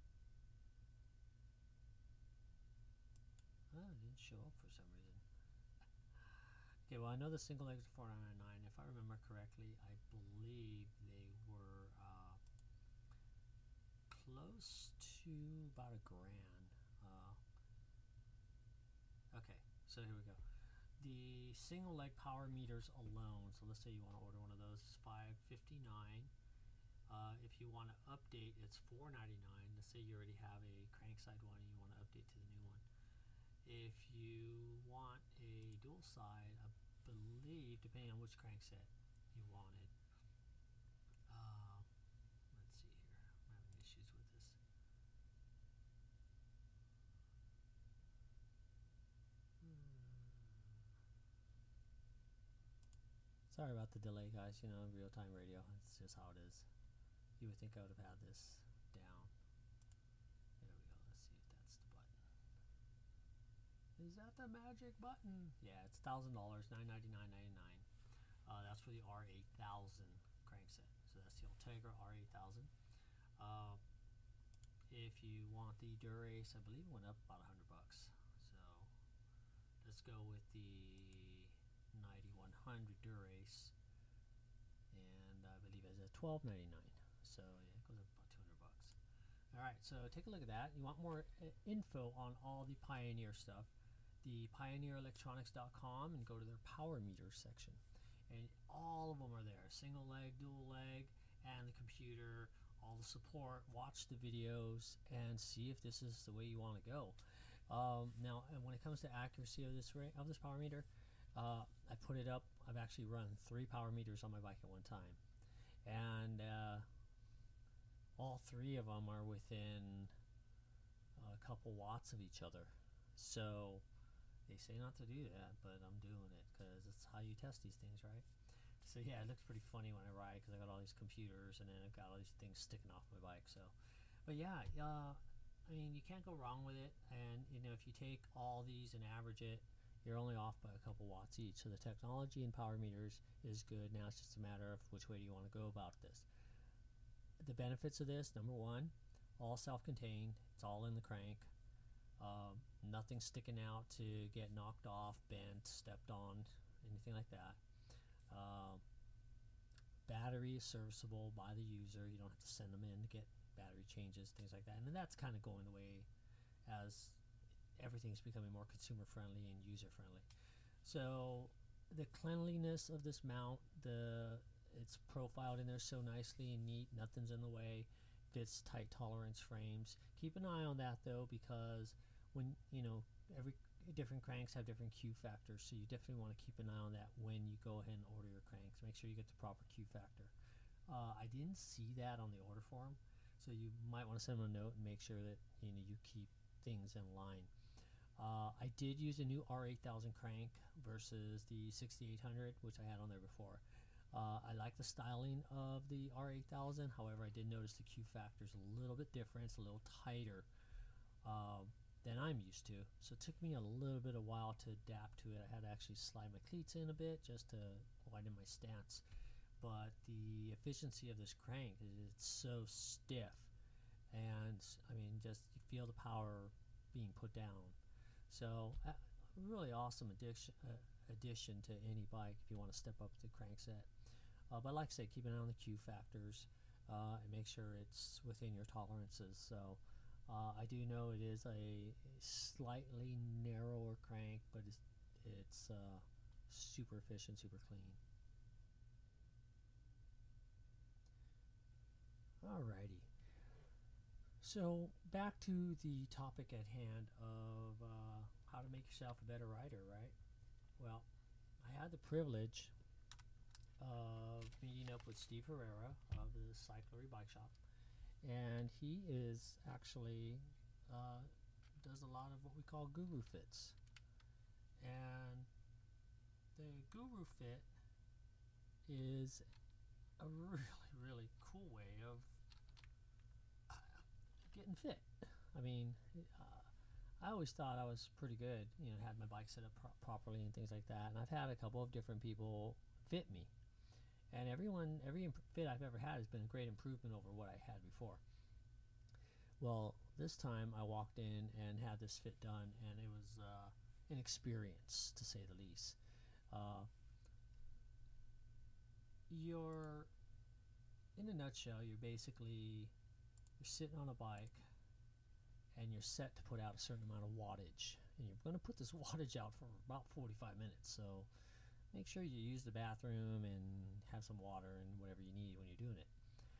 Oh, it didn't show up for some reason. Okay, well, I know the single legs are four ninety-nine. If I remember correctly, I believe they were uh, close to about a grand. Uh, okay, so here we go. The single leg power meters alone, so let's say you want to order one of those, is five fifty-nine. Uh, if you want to update, it's four ninety-nine. Let's say you already have a crankside one and you want to update to the new one. If you want a dual side, I believe, depending on which crankset you wanted. Uh, let's see here. I'm having issues with this. Sorry about the delay, guys. You know, real-time radio. It's just how it is. You would think I would have had this down. There we go. Let's see if that's the button. Is that the magic button? Yeah, it's one thousand dollars, nine ninety-nine ninety-nine. Uh, that's for the R eight thousand crankset. So that's the Ultegra R eight thousand. Uh, if you want the Dura-Ace, I believe it went up about a hundred bucks. So let's go with the ninety-one hundred Dura-Ace, and I believe it's at twelve ninety-nine. So yeah, it goes up about two hundred bucks. All right, so take a look at that. You want more uh, info on all the Pioneer stuff? The pioneer electronics dot com, and go to their power meter section, and all of them are there. Single leg, dual leg, and the computer, all the support. Watch the videos and see if this is the way you want to go. Um, now, and when it comes to accuracy of this of this power meter, uh, I put it up. I've actually run three power meters on my bike at one time, and uh, all three of them are within a couple watts of each other. So they say not to do that, but I'm doing it because it's how you test these things, right? So yeah, it looks pretty funny when I ride because I got all these computers and then I've got all these things sticking off my bike. So, but yeah, uh, I mean, you can't go wrong with it. And you know, if you take all these and average it, you're only off by a couple watts each. So the technology in power meters is good. Now it's just a matter of which way do you want to go about this. The benefits of this: number one, all self-contained. It's all in the crank. Um, nothing sticking out to get knocked off, bent, stepped on, anything like that. Uh, battery is serviceable by the user. You don't have to send them in to get battery changes, things like that. And that's kind of going the way as everything's becoming more consumer friendly and user friendly. So the cleanliness of this mount, the it's profiled in there so nicely and neat. Nothing's in the way. Fits tight tolerance frames. Keep an eye on that though, because when you know every different cranks have different Q factors, so you definitely want to keep an eye on that when you go ahead and order your cranks. Make sure you get the proper Q factor. Uh, I didn't see that on the order form, so you might want to send them a note and make sure that you know you keep things in line. Uh, I did use a new R eight thousand crank versus the sixty-eight hundred, which I had on there before. Uh, I like the styling of the R eight thousand. However, I did notice the Q factor is a little bit different. It's a little tighter uh, than I'm used to. So it took me a little bit of a while to adapt to it. I had to actually slide my cleats in a bit just to widen my stance. But the efficiency of this crank is it's so stiff. And I mean, just you feel the power being put down. So uh, really awesome addition, uh, addition to any bike if you want to step up the crankset. Uh, but like I said, keep an eye on the Q factors uh, and make sure it's within your tolerances. So uh, I do know it is a slightly narrower crank, but it's, it's uh, super efficient, super clean. Alrighty. So back to the topic at hand of uh, how to make yourself a better rider, right? Well, I had the privilege of meeting up with Steve Herrera of the Cyclery Bike Shop, and he is actually uh, does a lot of what we call Guru Fits. And the Guru Fit is a really, really cool way of uh, getting fit. I mean, uh, I always thought I was pretty good, you know, had my bike set up pro properly and things like that. And I've had a couple of different people fit me. And everyone, every fit I've ever had has been a great improvement over what I had before. Well, this time I walked in and had this fit done, and it was uh, an experience, to say the least. Uh, you're, in a nutshell, you're basically, you're sitting on a bike, and you're set to put out a certain amount of wattage. And you're going to put this wattage out for about forty-five minutes. So make sure you use the bathroom and have some water and whatever you need when you're doing it.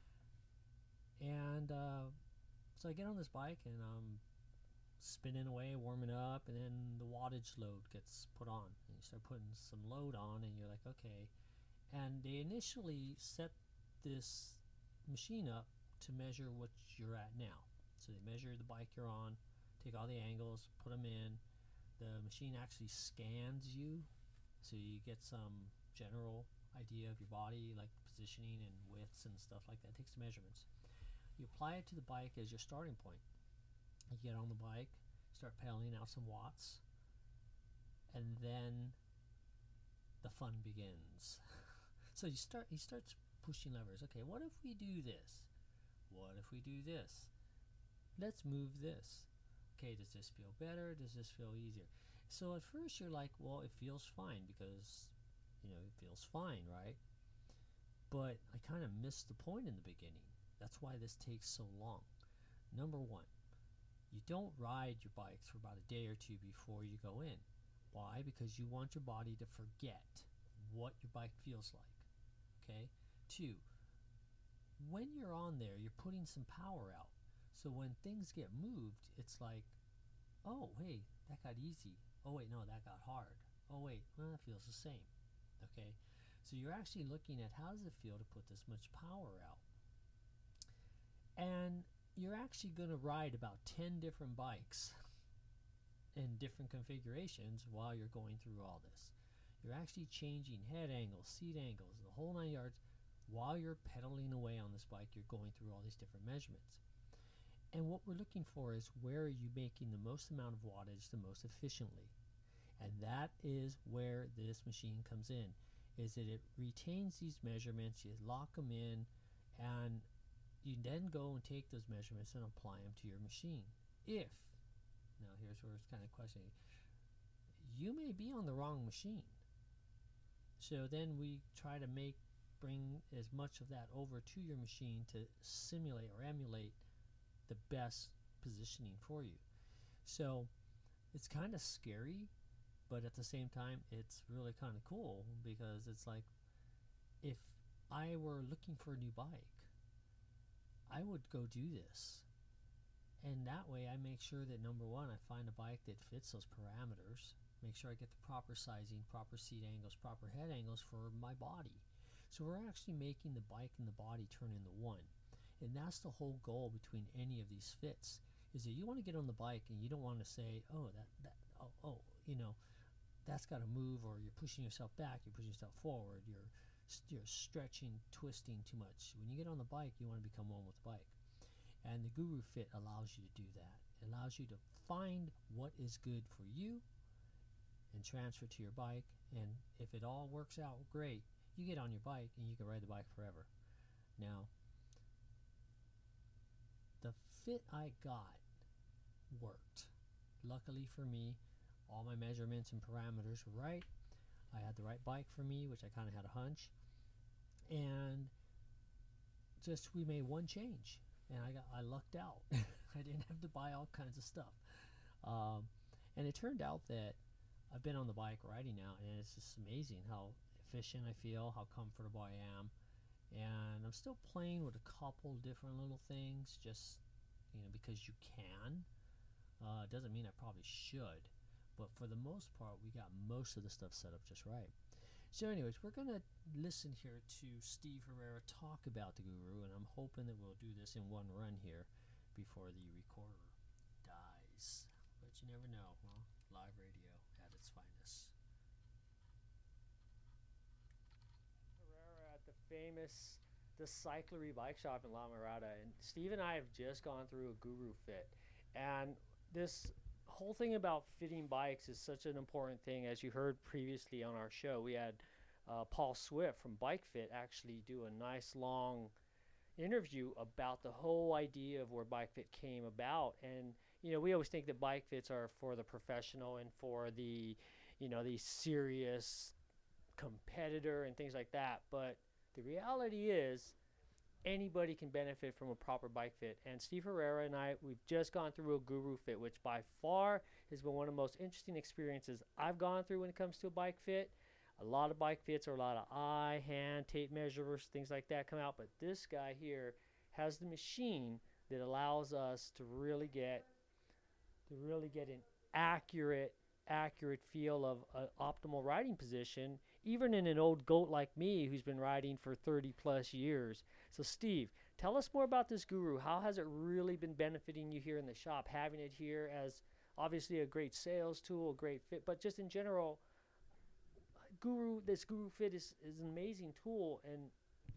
And uh, so I get on this bike and I'm spinning away, warming up, and then the wattage load gets put on. And you start putting some load on and you're like, okay. And they initially set this machine up to measure what you're at now. So they measure the bike you're on, take all the angles, put them in. The machine actually scans you, so you get some general idea of your body, like positioning and widths and stuff like that. It takes the measurements. You apply it to the bike as your starting point. You get on the bike, start pedaling out some watts, and then the fun begins. So you start he starts pushing levers. Okay, what if we do this? What if we do this? Let's move this. Okay, does this feel better? Does this feel easier? So at first you're like, well, it feels fine because, you know, it feels fine, right? But I kind of missed the point in the beginning. That's why this takes so long. Number one, you don't ride your bikes for about a day or two before you go in. Why? Because you want your body to forget what your bike feels like. Okay? Two, when you're on there, you're putting some power out. So when things get moved, it's like, oh, hey, that got easy. Oh, wait, no, that got hard. Oh, wait, well, that feels the same. Okay? So you're actually looking at how does it feel to put this much power out. And you're actually going to ride about ten different bikes in different configurations while you're going through all this. You're actually changing head angles, seat angles, the whole nine yards. While you're pedaling away on this bike, you're going through all these different measurements. And what we're looking for is where are you making the most amount of wattage the most efficiently. And that is where this machine comes in, is that it retains these measurements, you lock them in, and you then go and take those measurements and apply them to your machine. If, now here's where it's kind of questioning, you may be on the wrong machine. So then we try to make, bring as much of that over to your machine to simulate or emulate the best positioning for you. So it's kind of scary, but at the same time it's really kind of cool, because it's like, if I were looking for a new bike, I would go do this, and that way I make sure that, number one, I find a bike that fits those parameters, make sure I get the proper sizing, proper seat angles, proper head angles for my body. So we're actually making the bike and the body turn into one. And that's the whole goal between any of these fits, is that you want to get on the bike and you don't want to say, oh, that, that oh, oh, you know, that's got to move, or you're pushing yourself back, you're pushing yourself forward, you're, you're stretching, twisting too much. When you get on the bike, you want to become one with the bike. And the Guru Fit allows you to do that. It allows you to find what is good for you and transfer to your bike. And if it all works out great, you get on your bike and you can ride the bike forever. Now, the fit I got worked. Luckily for me, all my measurements and parameters were right. I had the right bike for me, which I kind of had a hunch. And just we made one change, and I got I lucked out. I didn't have to buy all kinds of stuff. Um, and it turned out that I've been on the bike riding now, and it's just amazing how efficient I feel, how comfortable I am. And I'm still playing with a couple different little things, just, you know, because you can. Uh, doesn't mean I probably should, but for the most part, we got most of the stuff set up just right. So anyways, we're going to listen here to Steve Herrera talk about the Guru, and I'm hoping that we'll do this in one run here before the recorder dies. But you never know. Well, live radio at its finest. Herrera at the famous the Cyclery Bike Shop in La Mirada, and Steve and I have just gone through a Guru Fit, and this whole thing about fitting bikes is such an important thing. As you heard previously on our show, we had uh, Paul Swift from Bike Fit actually do a nice long interview about the whole idea of where Bike Fit came about. And you know, we always think that bike fits are for the professional and for the, you know, the serious competitor and things like that, but the reality is anybody can benefit from a proper bike fit. And Steve Herrera and I, we've just gone through a Guru Fit, which by far has been one of the most interesting experiences I've gone through when it comes to a bike fit. A lot of bike fits are a lot of eye, hand, tape measures, things like that come out, but this guy here has the machine that allows us to really get to really get an accurate accurate feel of an optimal riding position, even in an old goat like me who's been riding for thirty plus years. So Steve, tell us more about this Guru. How has it really been benefiting you here in the shop, having it here as obviously a great sales tool, a great fit, but just in general, Guru, this Guru Fit is, is an amazing tool. And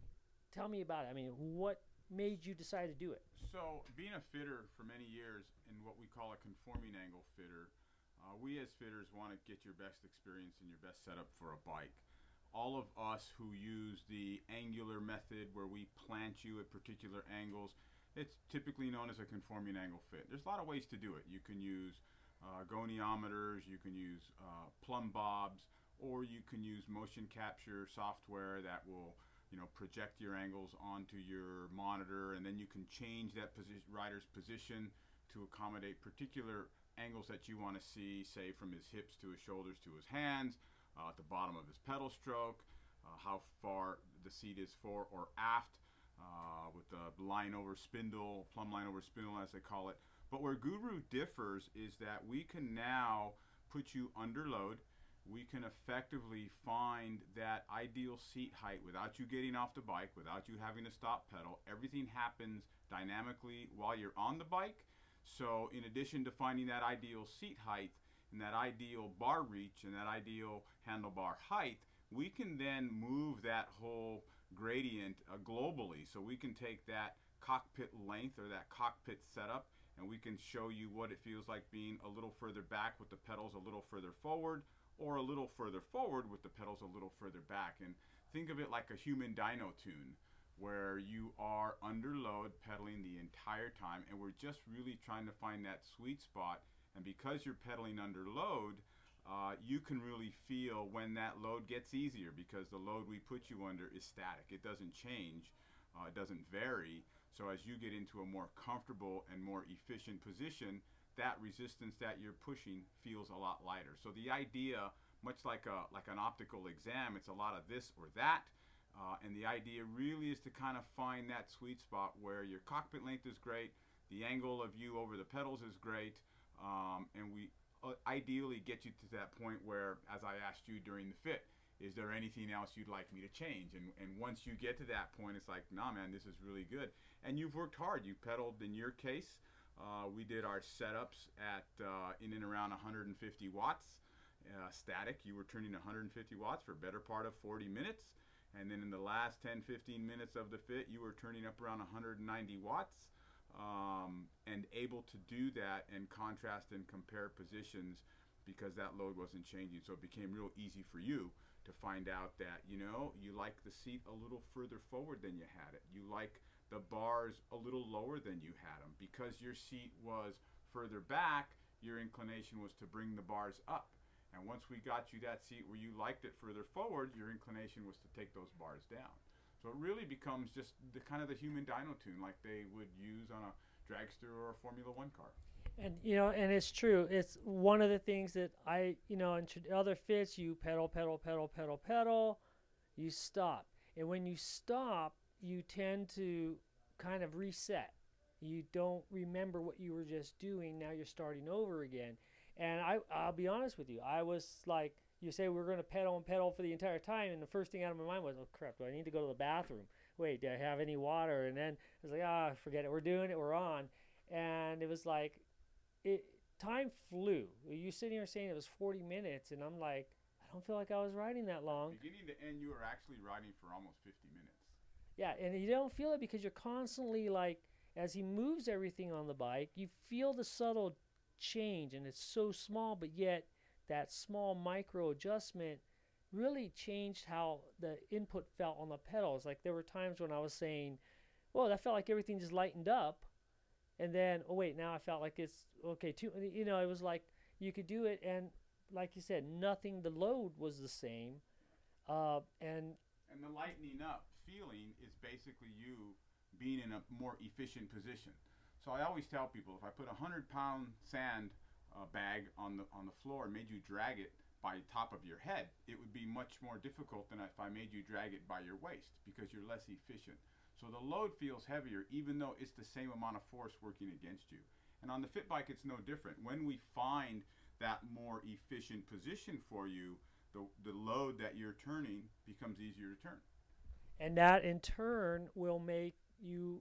tell me about it. I mean, what made you decide to do it? So, being a fitter for many years in what we call a conforming angle fitter, uh, we as fitters want to get your best experience and your best setup for a bike. All of us who use the angular method where we plant you at particular angles, it's typically known as a conforming angle fit. There's a lot of ways to do it. You can use uh, goniometers, you can use uh, plumb bobs, or you can use motion capture software that will, you know, project your angles onto your monitor, and then you can change that posi- rider's position to accommodate particular angles that you want to see, say from his hips to his shoulders to his hands, uh, at the bottom of his pedal stroke, uh, how far the seat is fore or aft, uh, with the line over spindle, plumb line over spindle as they call it. But where Guru differs is that we can now put you under load. We can effectively find that ideal seat height without you getting off the bike, without you having to stop pedal. Everything happens dynamically while you're on the bike. So in addition to finding that ideal seat height and that ideal bar reach and that ideal handlebar height, we can then move that whole gradient uh, globally. So we can take that cockpit length or that cockpit setup, and we can show you what it feels like being a little further back with the pedals a little further forward, or a little further forward with the pedals a little further back. And think of it like a human dyno tune, where you are under load pedaling the entire time, and we're just really trying to find that sweet spot. And because you're pedaling under load, uh, you can really feel when that load gets easier, because the load we put you under is static. It doesn't change, uh, it doesn't vary. So as you get into a more comfortable and more efficient position, that resistance that you're pushing feels a lot lighter. So the idea, much like a like an optical exam, it's a lot of this or that, uh, and the idea really is to kind of find that sweet spot where your cockpit length is great, the angle of you over the pedals is great, um, and we uh, ideally get you to that point where, as I asked you during the fit, is there anything else you'd like me to change? And and once you get to that point, it's like, nah, man, this is really good. And you've worked hard. You pedaled, in your case, Uh, we did our setups at uh, in and around one hundred fifty watts uh, static. You were turning one hundred fifty watts for a better part of forty minutes. And then in the last ten, fifteen minutes of the fit, you were turning up around one hundred ninety watts, um, and able to do that and contrast and compare positions because that load wasn't changing. So it became real easy for you to find out that, you know, you like the seat a little further forward than you had it. You like the bars a little lower than you had them. Because your seat was further back, your inclination was to bring the bars up. And once we got you that seat where you liked it further forward, your inclination was to take those bars down. So it really becomes just the kind of the human dyno tune like they would use on a dragster or a Formula One car. And, you know, and it's true. It's one of the things that I, you know, in tr- other fits, you pedal, pedal, pedal, pedal, pedal, you stop. And when you stop, you tend to kind of reset. You don't remember what you were just doing. Now you're starting over again. And I, I'll be honest with you. I was like, you say we're going to pedal and pedal for the entire time. And the first thing out of my mind was, oh, crap, do I need to go to the bathroom? Wait, do I have any water? And then I was like, ah, oh, forget it. We're doing it. We're on. And it was like, it time flew. You sitting here saying it was forty minutes. And I'm like, I don't feel like I was riding that long. Beginning to end, you were actually riding for almost fifty minutes. Yeah, and you don't feel it because you're constantly, like, as he moves everything on the bike, you feel the subtle change, and it's so small, but yet that small micro adjustment really changed how the input felt on the pedals. Like, there were times when I was saying, whoa, that felt like everything just lightened up, and then, oh, wait, now I felt like it's, okay, too, you know, it was like you could do it, and like you said, nothing, the load was the same, uh, and... And the lightening up feeling is basically you being in a more efficient position. So I always tell people, if I put a hundred pound sand uh, bag on the on the floor and made you drag it by top of your head, it would be much more difficult than if I made you drag it by your waist, because you're less efficient. So the load feels heavier even though it's the same amount of force working against you. And on the fit bike it's no different. When we find that more efficient position for you, the the load that you're turning becomes easier to turn. And that in turn will make you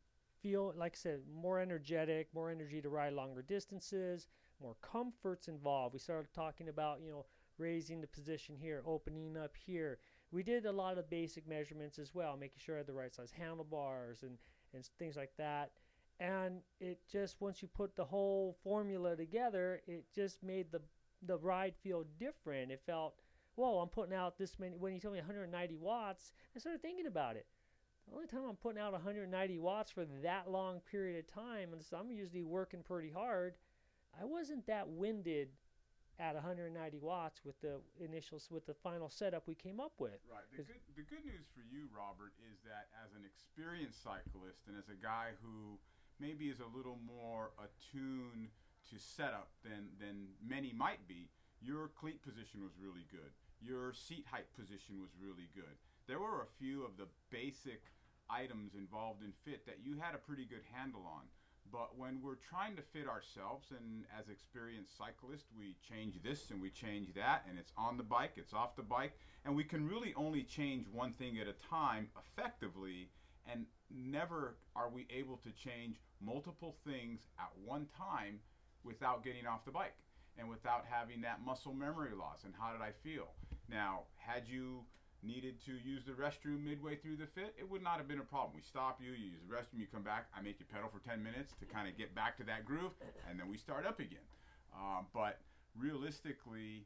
feel, like I said, more energetic, more energy to ride longer distances, more comforts involved. We started talking about, you know, raising the position here, opening up here. We did a lot of basic measurements as well, making sure I had the right size handlebars and, and things like that. And it just, once you put the whole formula together, it just made the the ride feel different. It felt, whoa, I'm putting out this many. When you told me one hundred ninety watts, I started thinking about it. The only time I'm putting out one hundred ninety watts for that long period of time, and so I'm usually working pretty hard, I wasn't that winded at one hundred ninety watts with the initials, with the final setup we came up with. Right. The good, the good news for you, Robert, is that as an experienced cyclist and as a guy who maybe is a little more attuned to setup than, than many might be, your cleat position was really good. Your seat height position was really good. There were a few of the basic items involved in fit that you had a pretty good handle on. But when we're trying to fit ourselves, and as experienced cyclists, we change this and we change that, and it's on the bike, it's off the bike, and we can really only change one thing at a time effectively, and never are we able to change multiple things at one time without getting off the bike and without having that muscle memory loss. And how did I feel? Now, had you needed to use the restroom midway through the fit, it would not have been a problem. We stop you, you use the restroom, you come back, I make you pedal for ten minutes to kind of get back to that groove, and then we start up again. Um, but realistically,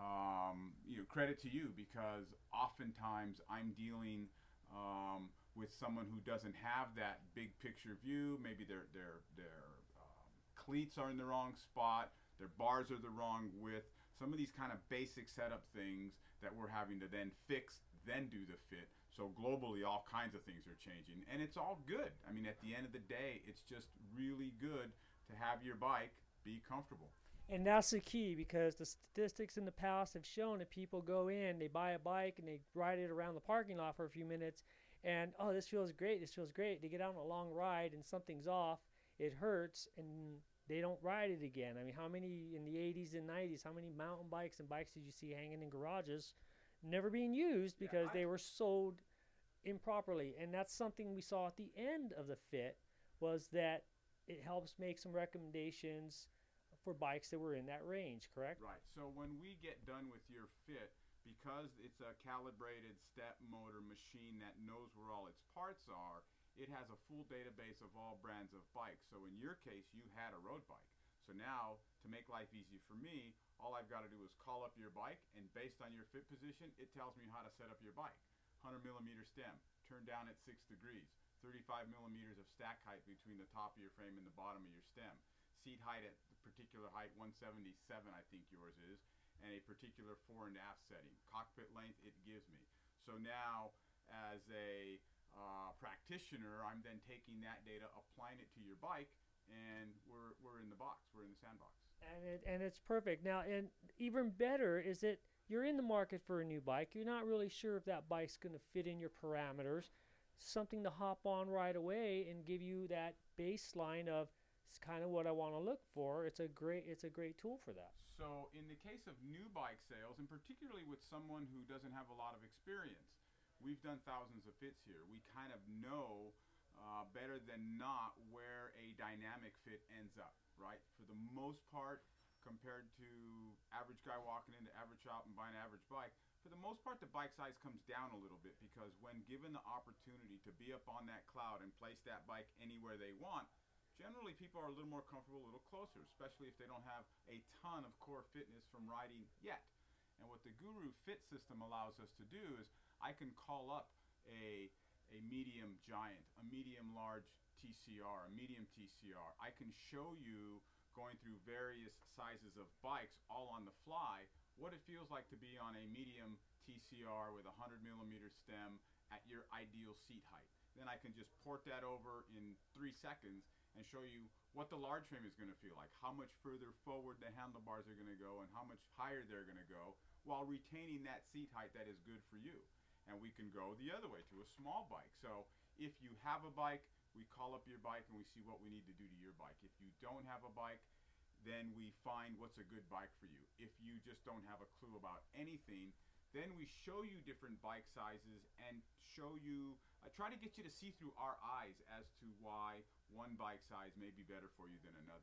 um, you know, credit to you, because oftentimes I'm dealing um, with someone who doesn't have that big picture view. Maybe their their their um, cleats are in the wrong spot, their bars are the wrong width. Some of these kind of basic setup things that we're having to then fix, then do the fit. So globally, all kinds of things are changing, and it's all good. I mean, at the end of the day, it's just really good to have your bike be comfortable. And that's the key, because the statistics in the past have shown that people go in, they buy a bike, and they ride it around the parking lot for a few minutes, and, oh, this feels great, this feels great. They get out on a long ride, and something's off, it hurts, and they don't ride it again. I mean, how many in the eighties and nineties, how many mountain bikes and bikes did you see hanging in garages, never being used because Yeah, I, they were sold improperly? And that's something we saw at the end of the fit, was that it helps make some recommendations for bikes that were in that range, correct? Right. So when we get done with your fit, because it's a calibrated step motor machine that knows where all its parts are, it has a full database of all brands of bikes. So in your case, you had a road bike. So now, to make life easy for me, all I've got to do is call up your bike, and based on your fit position, it tells me how to set up your bike. one hundred millimeter stem, turn down at six degrees, thirty-five millimeters of stack height between the top of your frame and the bottom of your stem, seat height at the particular height, one seventy-seven I think yours is, and a particular fore and aft setting. Cockpit length, it gives me. So now, as a uh, practitioner, I'm then taking that data, applying it to your bike, and we're we're in the box, we're in the sandbox. And it, and it's perfect. Now, and even better is that you're in the market for a new bike. You're not really sure if that bike's going to fit in your parameters. Something to hop on right away and give you that baseline of, it's kind of what I want to look for. It's a great it's a great tool for that. So in the case of new bike sales, and particularly with someone who doesn't have a lot of experience, we've done thousands of fits here. We kind of know uh, better than not where a dynamic fit ends up, right? For the most part, compared to average guy walking into average shop and buying an average bike, for the most part, the bike size comes down a little bit, because when given the opportunity to be up on that cloud and place that bike anywhere they want, generally people are a little more comfortable, a little closer, especially if they don't have a ton of core fitness from riding yet. And what the Guru Fit system allows us to do is, I can call up a, a medium giant, a medium large T C R, a medium T C R. I can show you, going through various sizes of bikes all on the fly, what it feels like to be on a medium T C R with a one hundred millimeter stem at your ideal seat height. Then I can just port that over in three seconds and show you what the large frame is going to feel like, how much further forward the handlebars are going to go, and how much higher they're going to go, while retaining that seat height that is good for you. And we can go the other way to a small bike. So if you have a bike, we call up your bike and we see what we need to do to your bike. If you don't have a bike, then we find what's a good bike for you. If you just don't have a clue about anything, then we show you different bike sizes and show you, uh, try to get you to see through our eyes as to why one bike size may be better for you than another.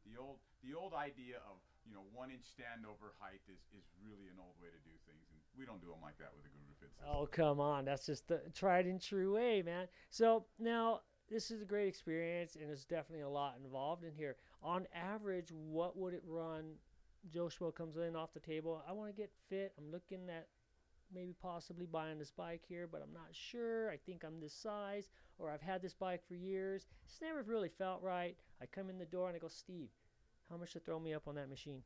The old the old idea of, you know, one inch standover height is, is really an old way to do things, and we don't do them like that with the Guru Fit system. Oh, come on. That's just the tried and true way, man. So now this is a great experience, and there's definitely a lot involved in here. On average, what would it run? Joe Schmo comes in off the table. I want to get fit. I'm looking at maybe possibly buying this bike here, but I'm not sure. I think I'm this size, or I've had this bike for years. It's never really felt right. I come in the door and I go, Steve, how much to throw me up on that machine?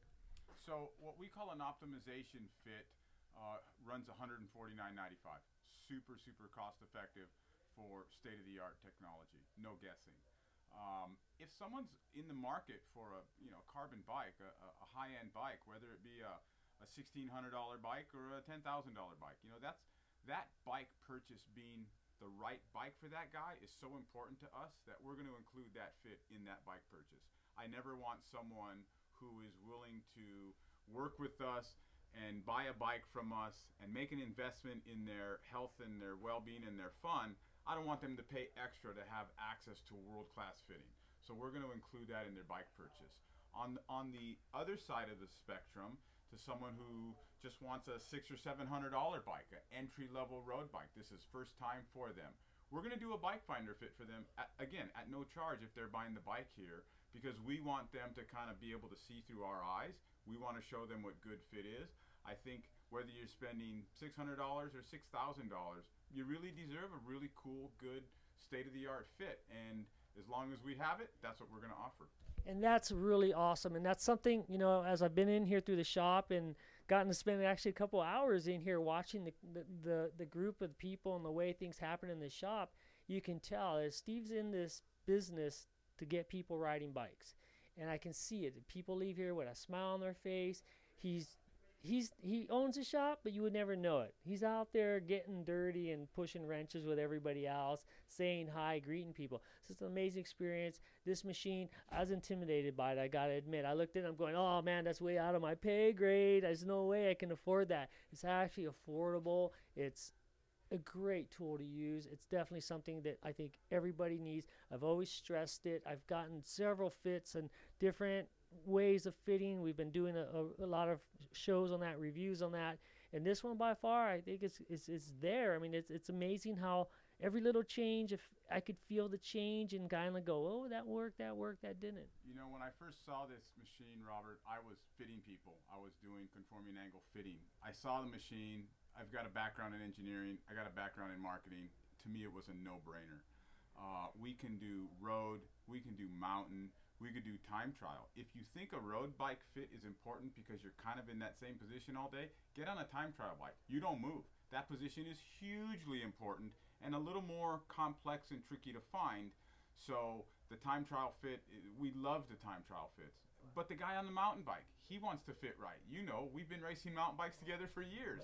So what we call an optimization fit uh, runs one hundred forty-nine ninety-five. Super, super cost effective for state-of-the-art technology. No guessing. Um, if someone's in the market for a, you know, carbon bike, a, a high-end bike, whether it be a, a sixteen hundred dollar bike or a ten thousand dollar bike, you know, that's that bike purchase being the right bike for that guy is so important to us that we're going to include that fit in that bike purchase. I never want someone who is willing to work with us and buy a bike from us and make an investment in their health and their well-being and their fun. I don't want them to pay extra to have access to world-class fitting. So we're going to include that in their bike purchase. On on the other side of the spectrum, to someone who just wants a six or seven hundred dollar bike, an entry-level road bike, this is first time for them. We're going to do a bike finder fit for them, at, again, at no charge if they're buying the bike here, because we want them to kind of be able to see through our eyes. We want to show them what good fit is. I think whether you're spending six hundred dollars or six thousand dollars, you really deserve a really cool, good, state-of-the-art fit. And as long as we have it, that's what we're going to offer. And that's really awesome. And that's something, you know, as I've been in here through the shop and gotten to spend actually a couple hours in here watching the, the, the, the group of people and the way things happen in the shop, you can tell as Steve's in this business to get people riding bikes. And I can see it. People leave here with a smile on their face. He's He's he owns a shop, but you would never know it. He's out there getting dirty and pushing wrenches with everybody else, saying hi, greeting people. So it's an amazing experience. This machine, I was intimidated by it, I got to admit. I looked at it, I'm going, oh, man, that's way out of my pay grade. There's no way I can afford that. It's actually affordable. It's a great tool to use. It's definitely something that I think everybody needs. I've always stressed it. I've gotten several fits and different ways of fitting. We've been doing a, a, a lot of shows on that, reviews on that, and this one by far I think it's it's, it's there. I mean, it's it's amazing how every little change, if I could feel the change and kind of go, oh, that worked, that worked, that didn't. You know, when I first saw this machine, Robert, I was fitting people. I was doing conforming angle fitting. I saw the machine. I've got a background in engineering. I got a background in marketing. To me, it was a no-brainer. Uh, we can do road. We can do mountain. We could do time trial. If you think a road bike fit is important because you're kind of in that same position all day, get on a time trial bike. You don't move. That position is hugely important and a little more complex and tricky to find. So the time trial fit, we love the time trial fits. But the guy on the mountain bike, he wants to fit right. You know, we've been racing mountain bikes together for years.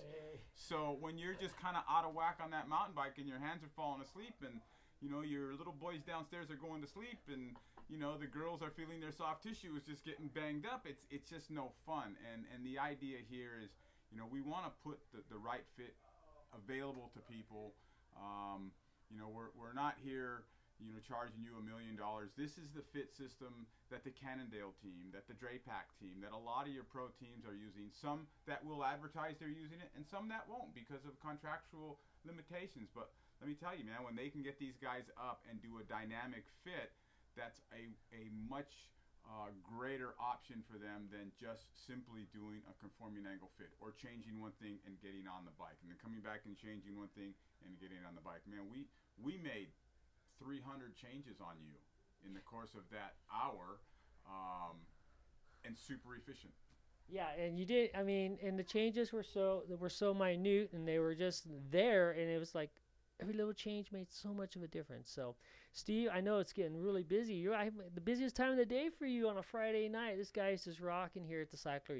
So when you're just kind of out of whack on that mountain bike and your hands are falling asleep and, you know, your little boys downstairs are going to sleep and, you know, the girls are feeling their soft tissue is just getting banged up. It's it's just no fun. And and the idea here is, you know, we want to put the, the right fit available to people. Um, you know, we're we're not here, you know, charging you a million dollars. This is the fit system that the Cannondale team, that the Drapac team, that a lot of your pro teams are using. Some that will advertise they're using it, and some that won't because of contractual limitations. But let me tell you, man, when they can get these guys up and do a dynamic fit, that's a, a much uh, greater option for them than just simply doing a conforming angle fit or changing one thing and getting on the bike and then coming back and changing one thing and getting on the bike. Man, we, we made three hundred changes on you in the course of that hour um, and super efficient. Yeah, and you did, I mean, and the changes were so, they were so minute and they were just there, and it was like, every little change made so much of a difference. So, Steve, I know it's getting really busy. You're I, the busiest time of the day for you on a Friday night. This guy's just rocking here at the Cyclery.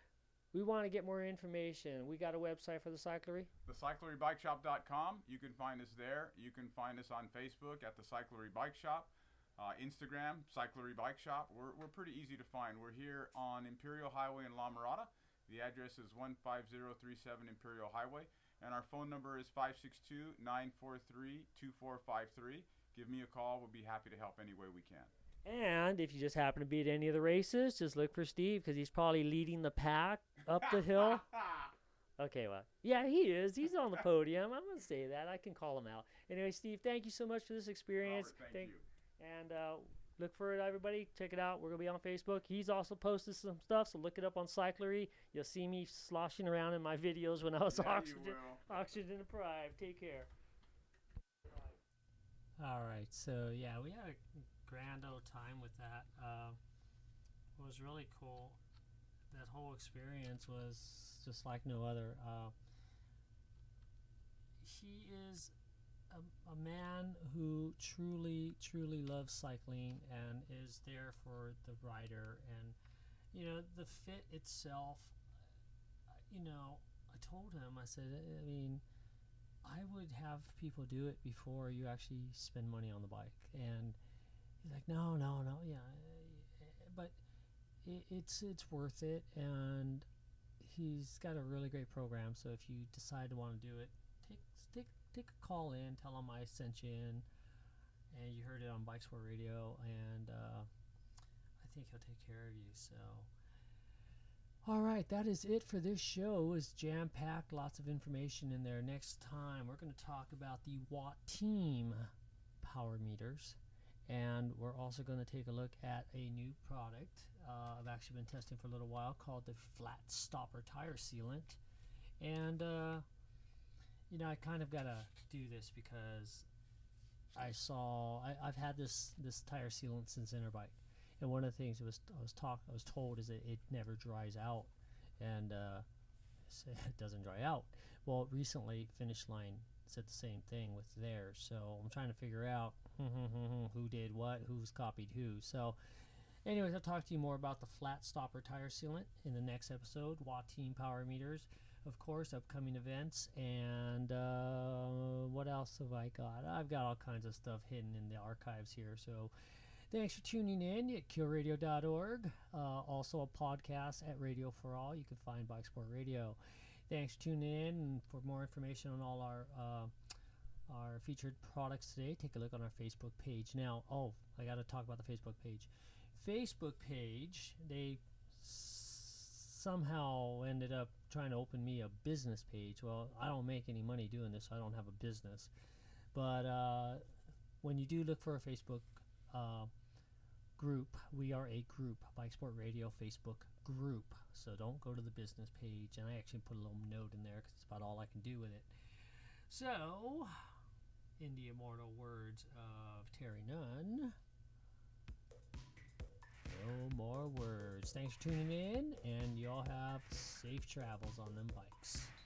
We want to get more information. We got a website for the Cyclery? the cyclery bike shop dot com. You can find us there. You can find us on Facebook at the Cyclery Bike Shop. Uh, Instagram, Cyclery Bike Shop. We're, we're pretty easy to find. We're here on Imperial Highway in La Mirada. The address is one five zero three seven Imperial Highway. And our phone number is five six two, nine four three, two four five three. Give me a call. We'll be happy to help any way we can. And if you just happen to be at any of the races, just look for Steve because he's probably leading the pack up the hill. Okay, well, yeah, he is. He's on the podium. I'm going to say that. I can call him out. Anyway, Steve, thank you so much for this experience. Robert, thank, thank you. And uh, look for it, everybody. Check it out. We're going to be on Facebook. He's also posted some stuff, so look it up on Cyclery. You'll see me sloshing around in my videos when I was Yeah, oxygen, oxygen deprived. Take care. All right, so yeah, we had a grand old time with that. Uh, it was really cool. That whole experience was just like no other. Uh, he is a, a man who truly, truly loves cycling and is there for the rider. And, you know, the fit itself, you know, I told him, I said, I mean, I would have people do it before you actually spend money on the bike. And he's like, no, no, no, yeah. But it, it's it's worth it, and he's got a really great program. So if you decide to want to do it, take take take a call in, tell him I sent you in, and you heard it on Bike Sport Radio, and uh, I think he'll take care of you. So, all right, that is it for this show. It's jam-packed, lots of information in there. Next time, we're going to talk about the Watt Team power meters, and we're also going to take a look at a new product uh, I've actually been testing for a little while called the Flat Stopper Tire Sealant. And, uh, you know, I kind of got to do this because I saw, I, I've had this, this tire sealant since Interbike. And one of the things it was I was talk I was told is that it never dries out, and uh, it doesn't dry out. Well, recently Finish Line said the same thing with theirs, so I'm trying to figure out who did what, who's copied who. So, anyways, I'll talk to you more about the Flat Stopper Tire Sealant in the next episode. Watt Team Power Meters, of course, upcoming events, and uh, what else have I got? I've got all kinds of stuff hidden in the archives here. So. Thanks for tuning in at kill radio dot org. Uh, also a podcast at Radio for All. You can find Bike Sport Radio. Thanks for tuning in. And for more information on all our uh, our featured products today, take a look on our Facebook page. Now, oh, I got to talk about the Facebook page. Facebook page, they s- somehow ended up trying to open me a business page. Well, I don't make any money doing this, so I don't have a business. But uh, when you do look for a Facebook uh, group, we are a group, Bike Sport Radio Facebook group, so don't go to the business page. And I actually put a little note in there because it's about all I can do with it. So, in the immortal words of Terry Nunn, no more words. Thanks for tuning in, and y'all have safe travels on them bikes.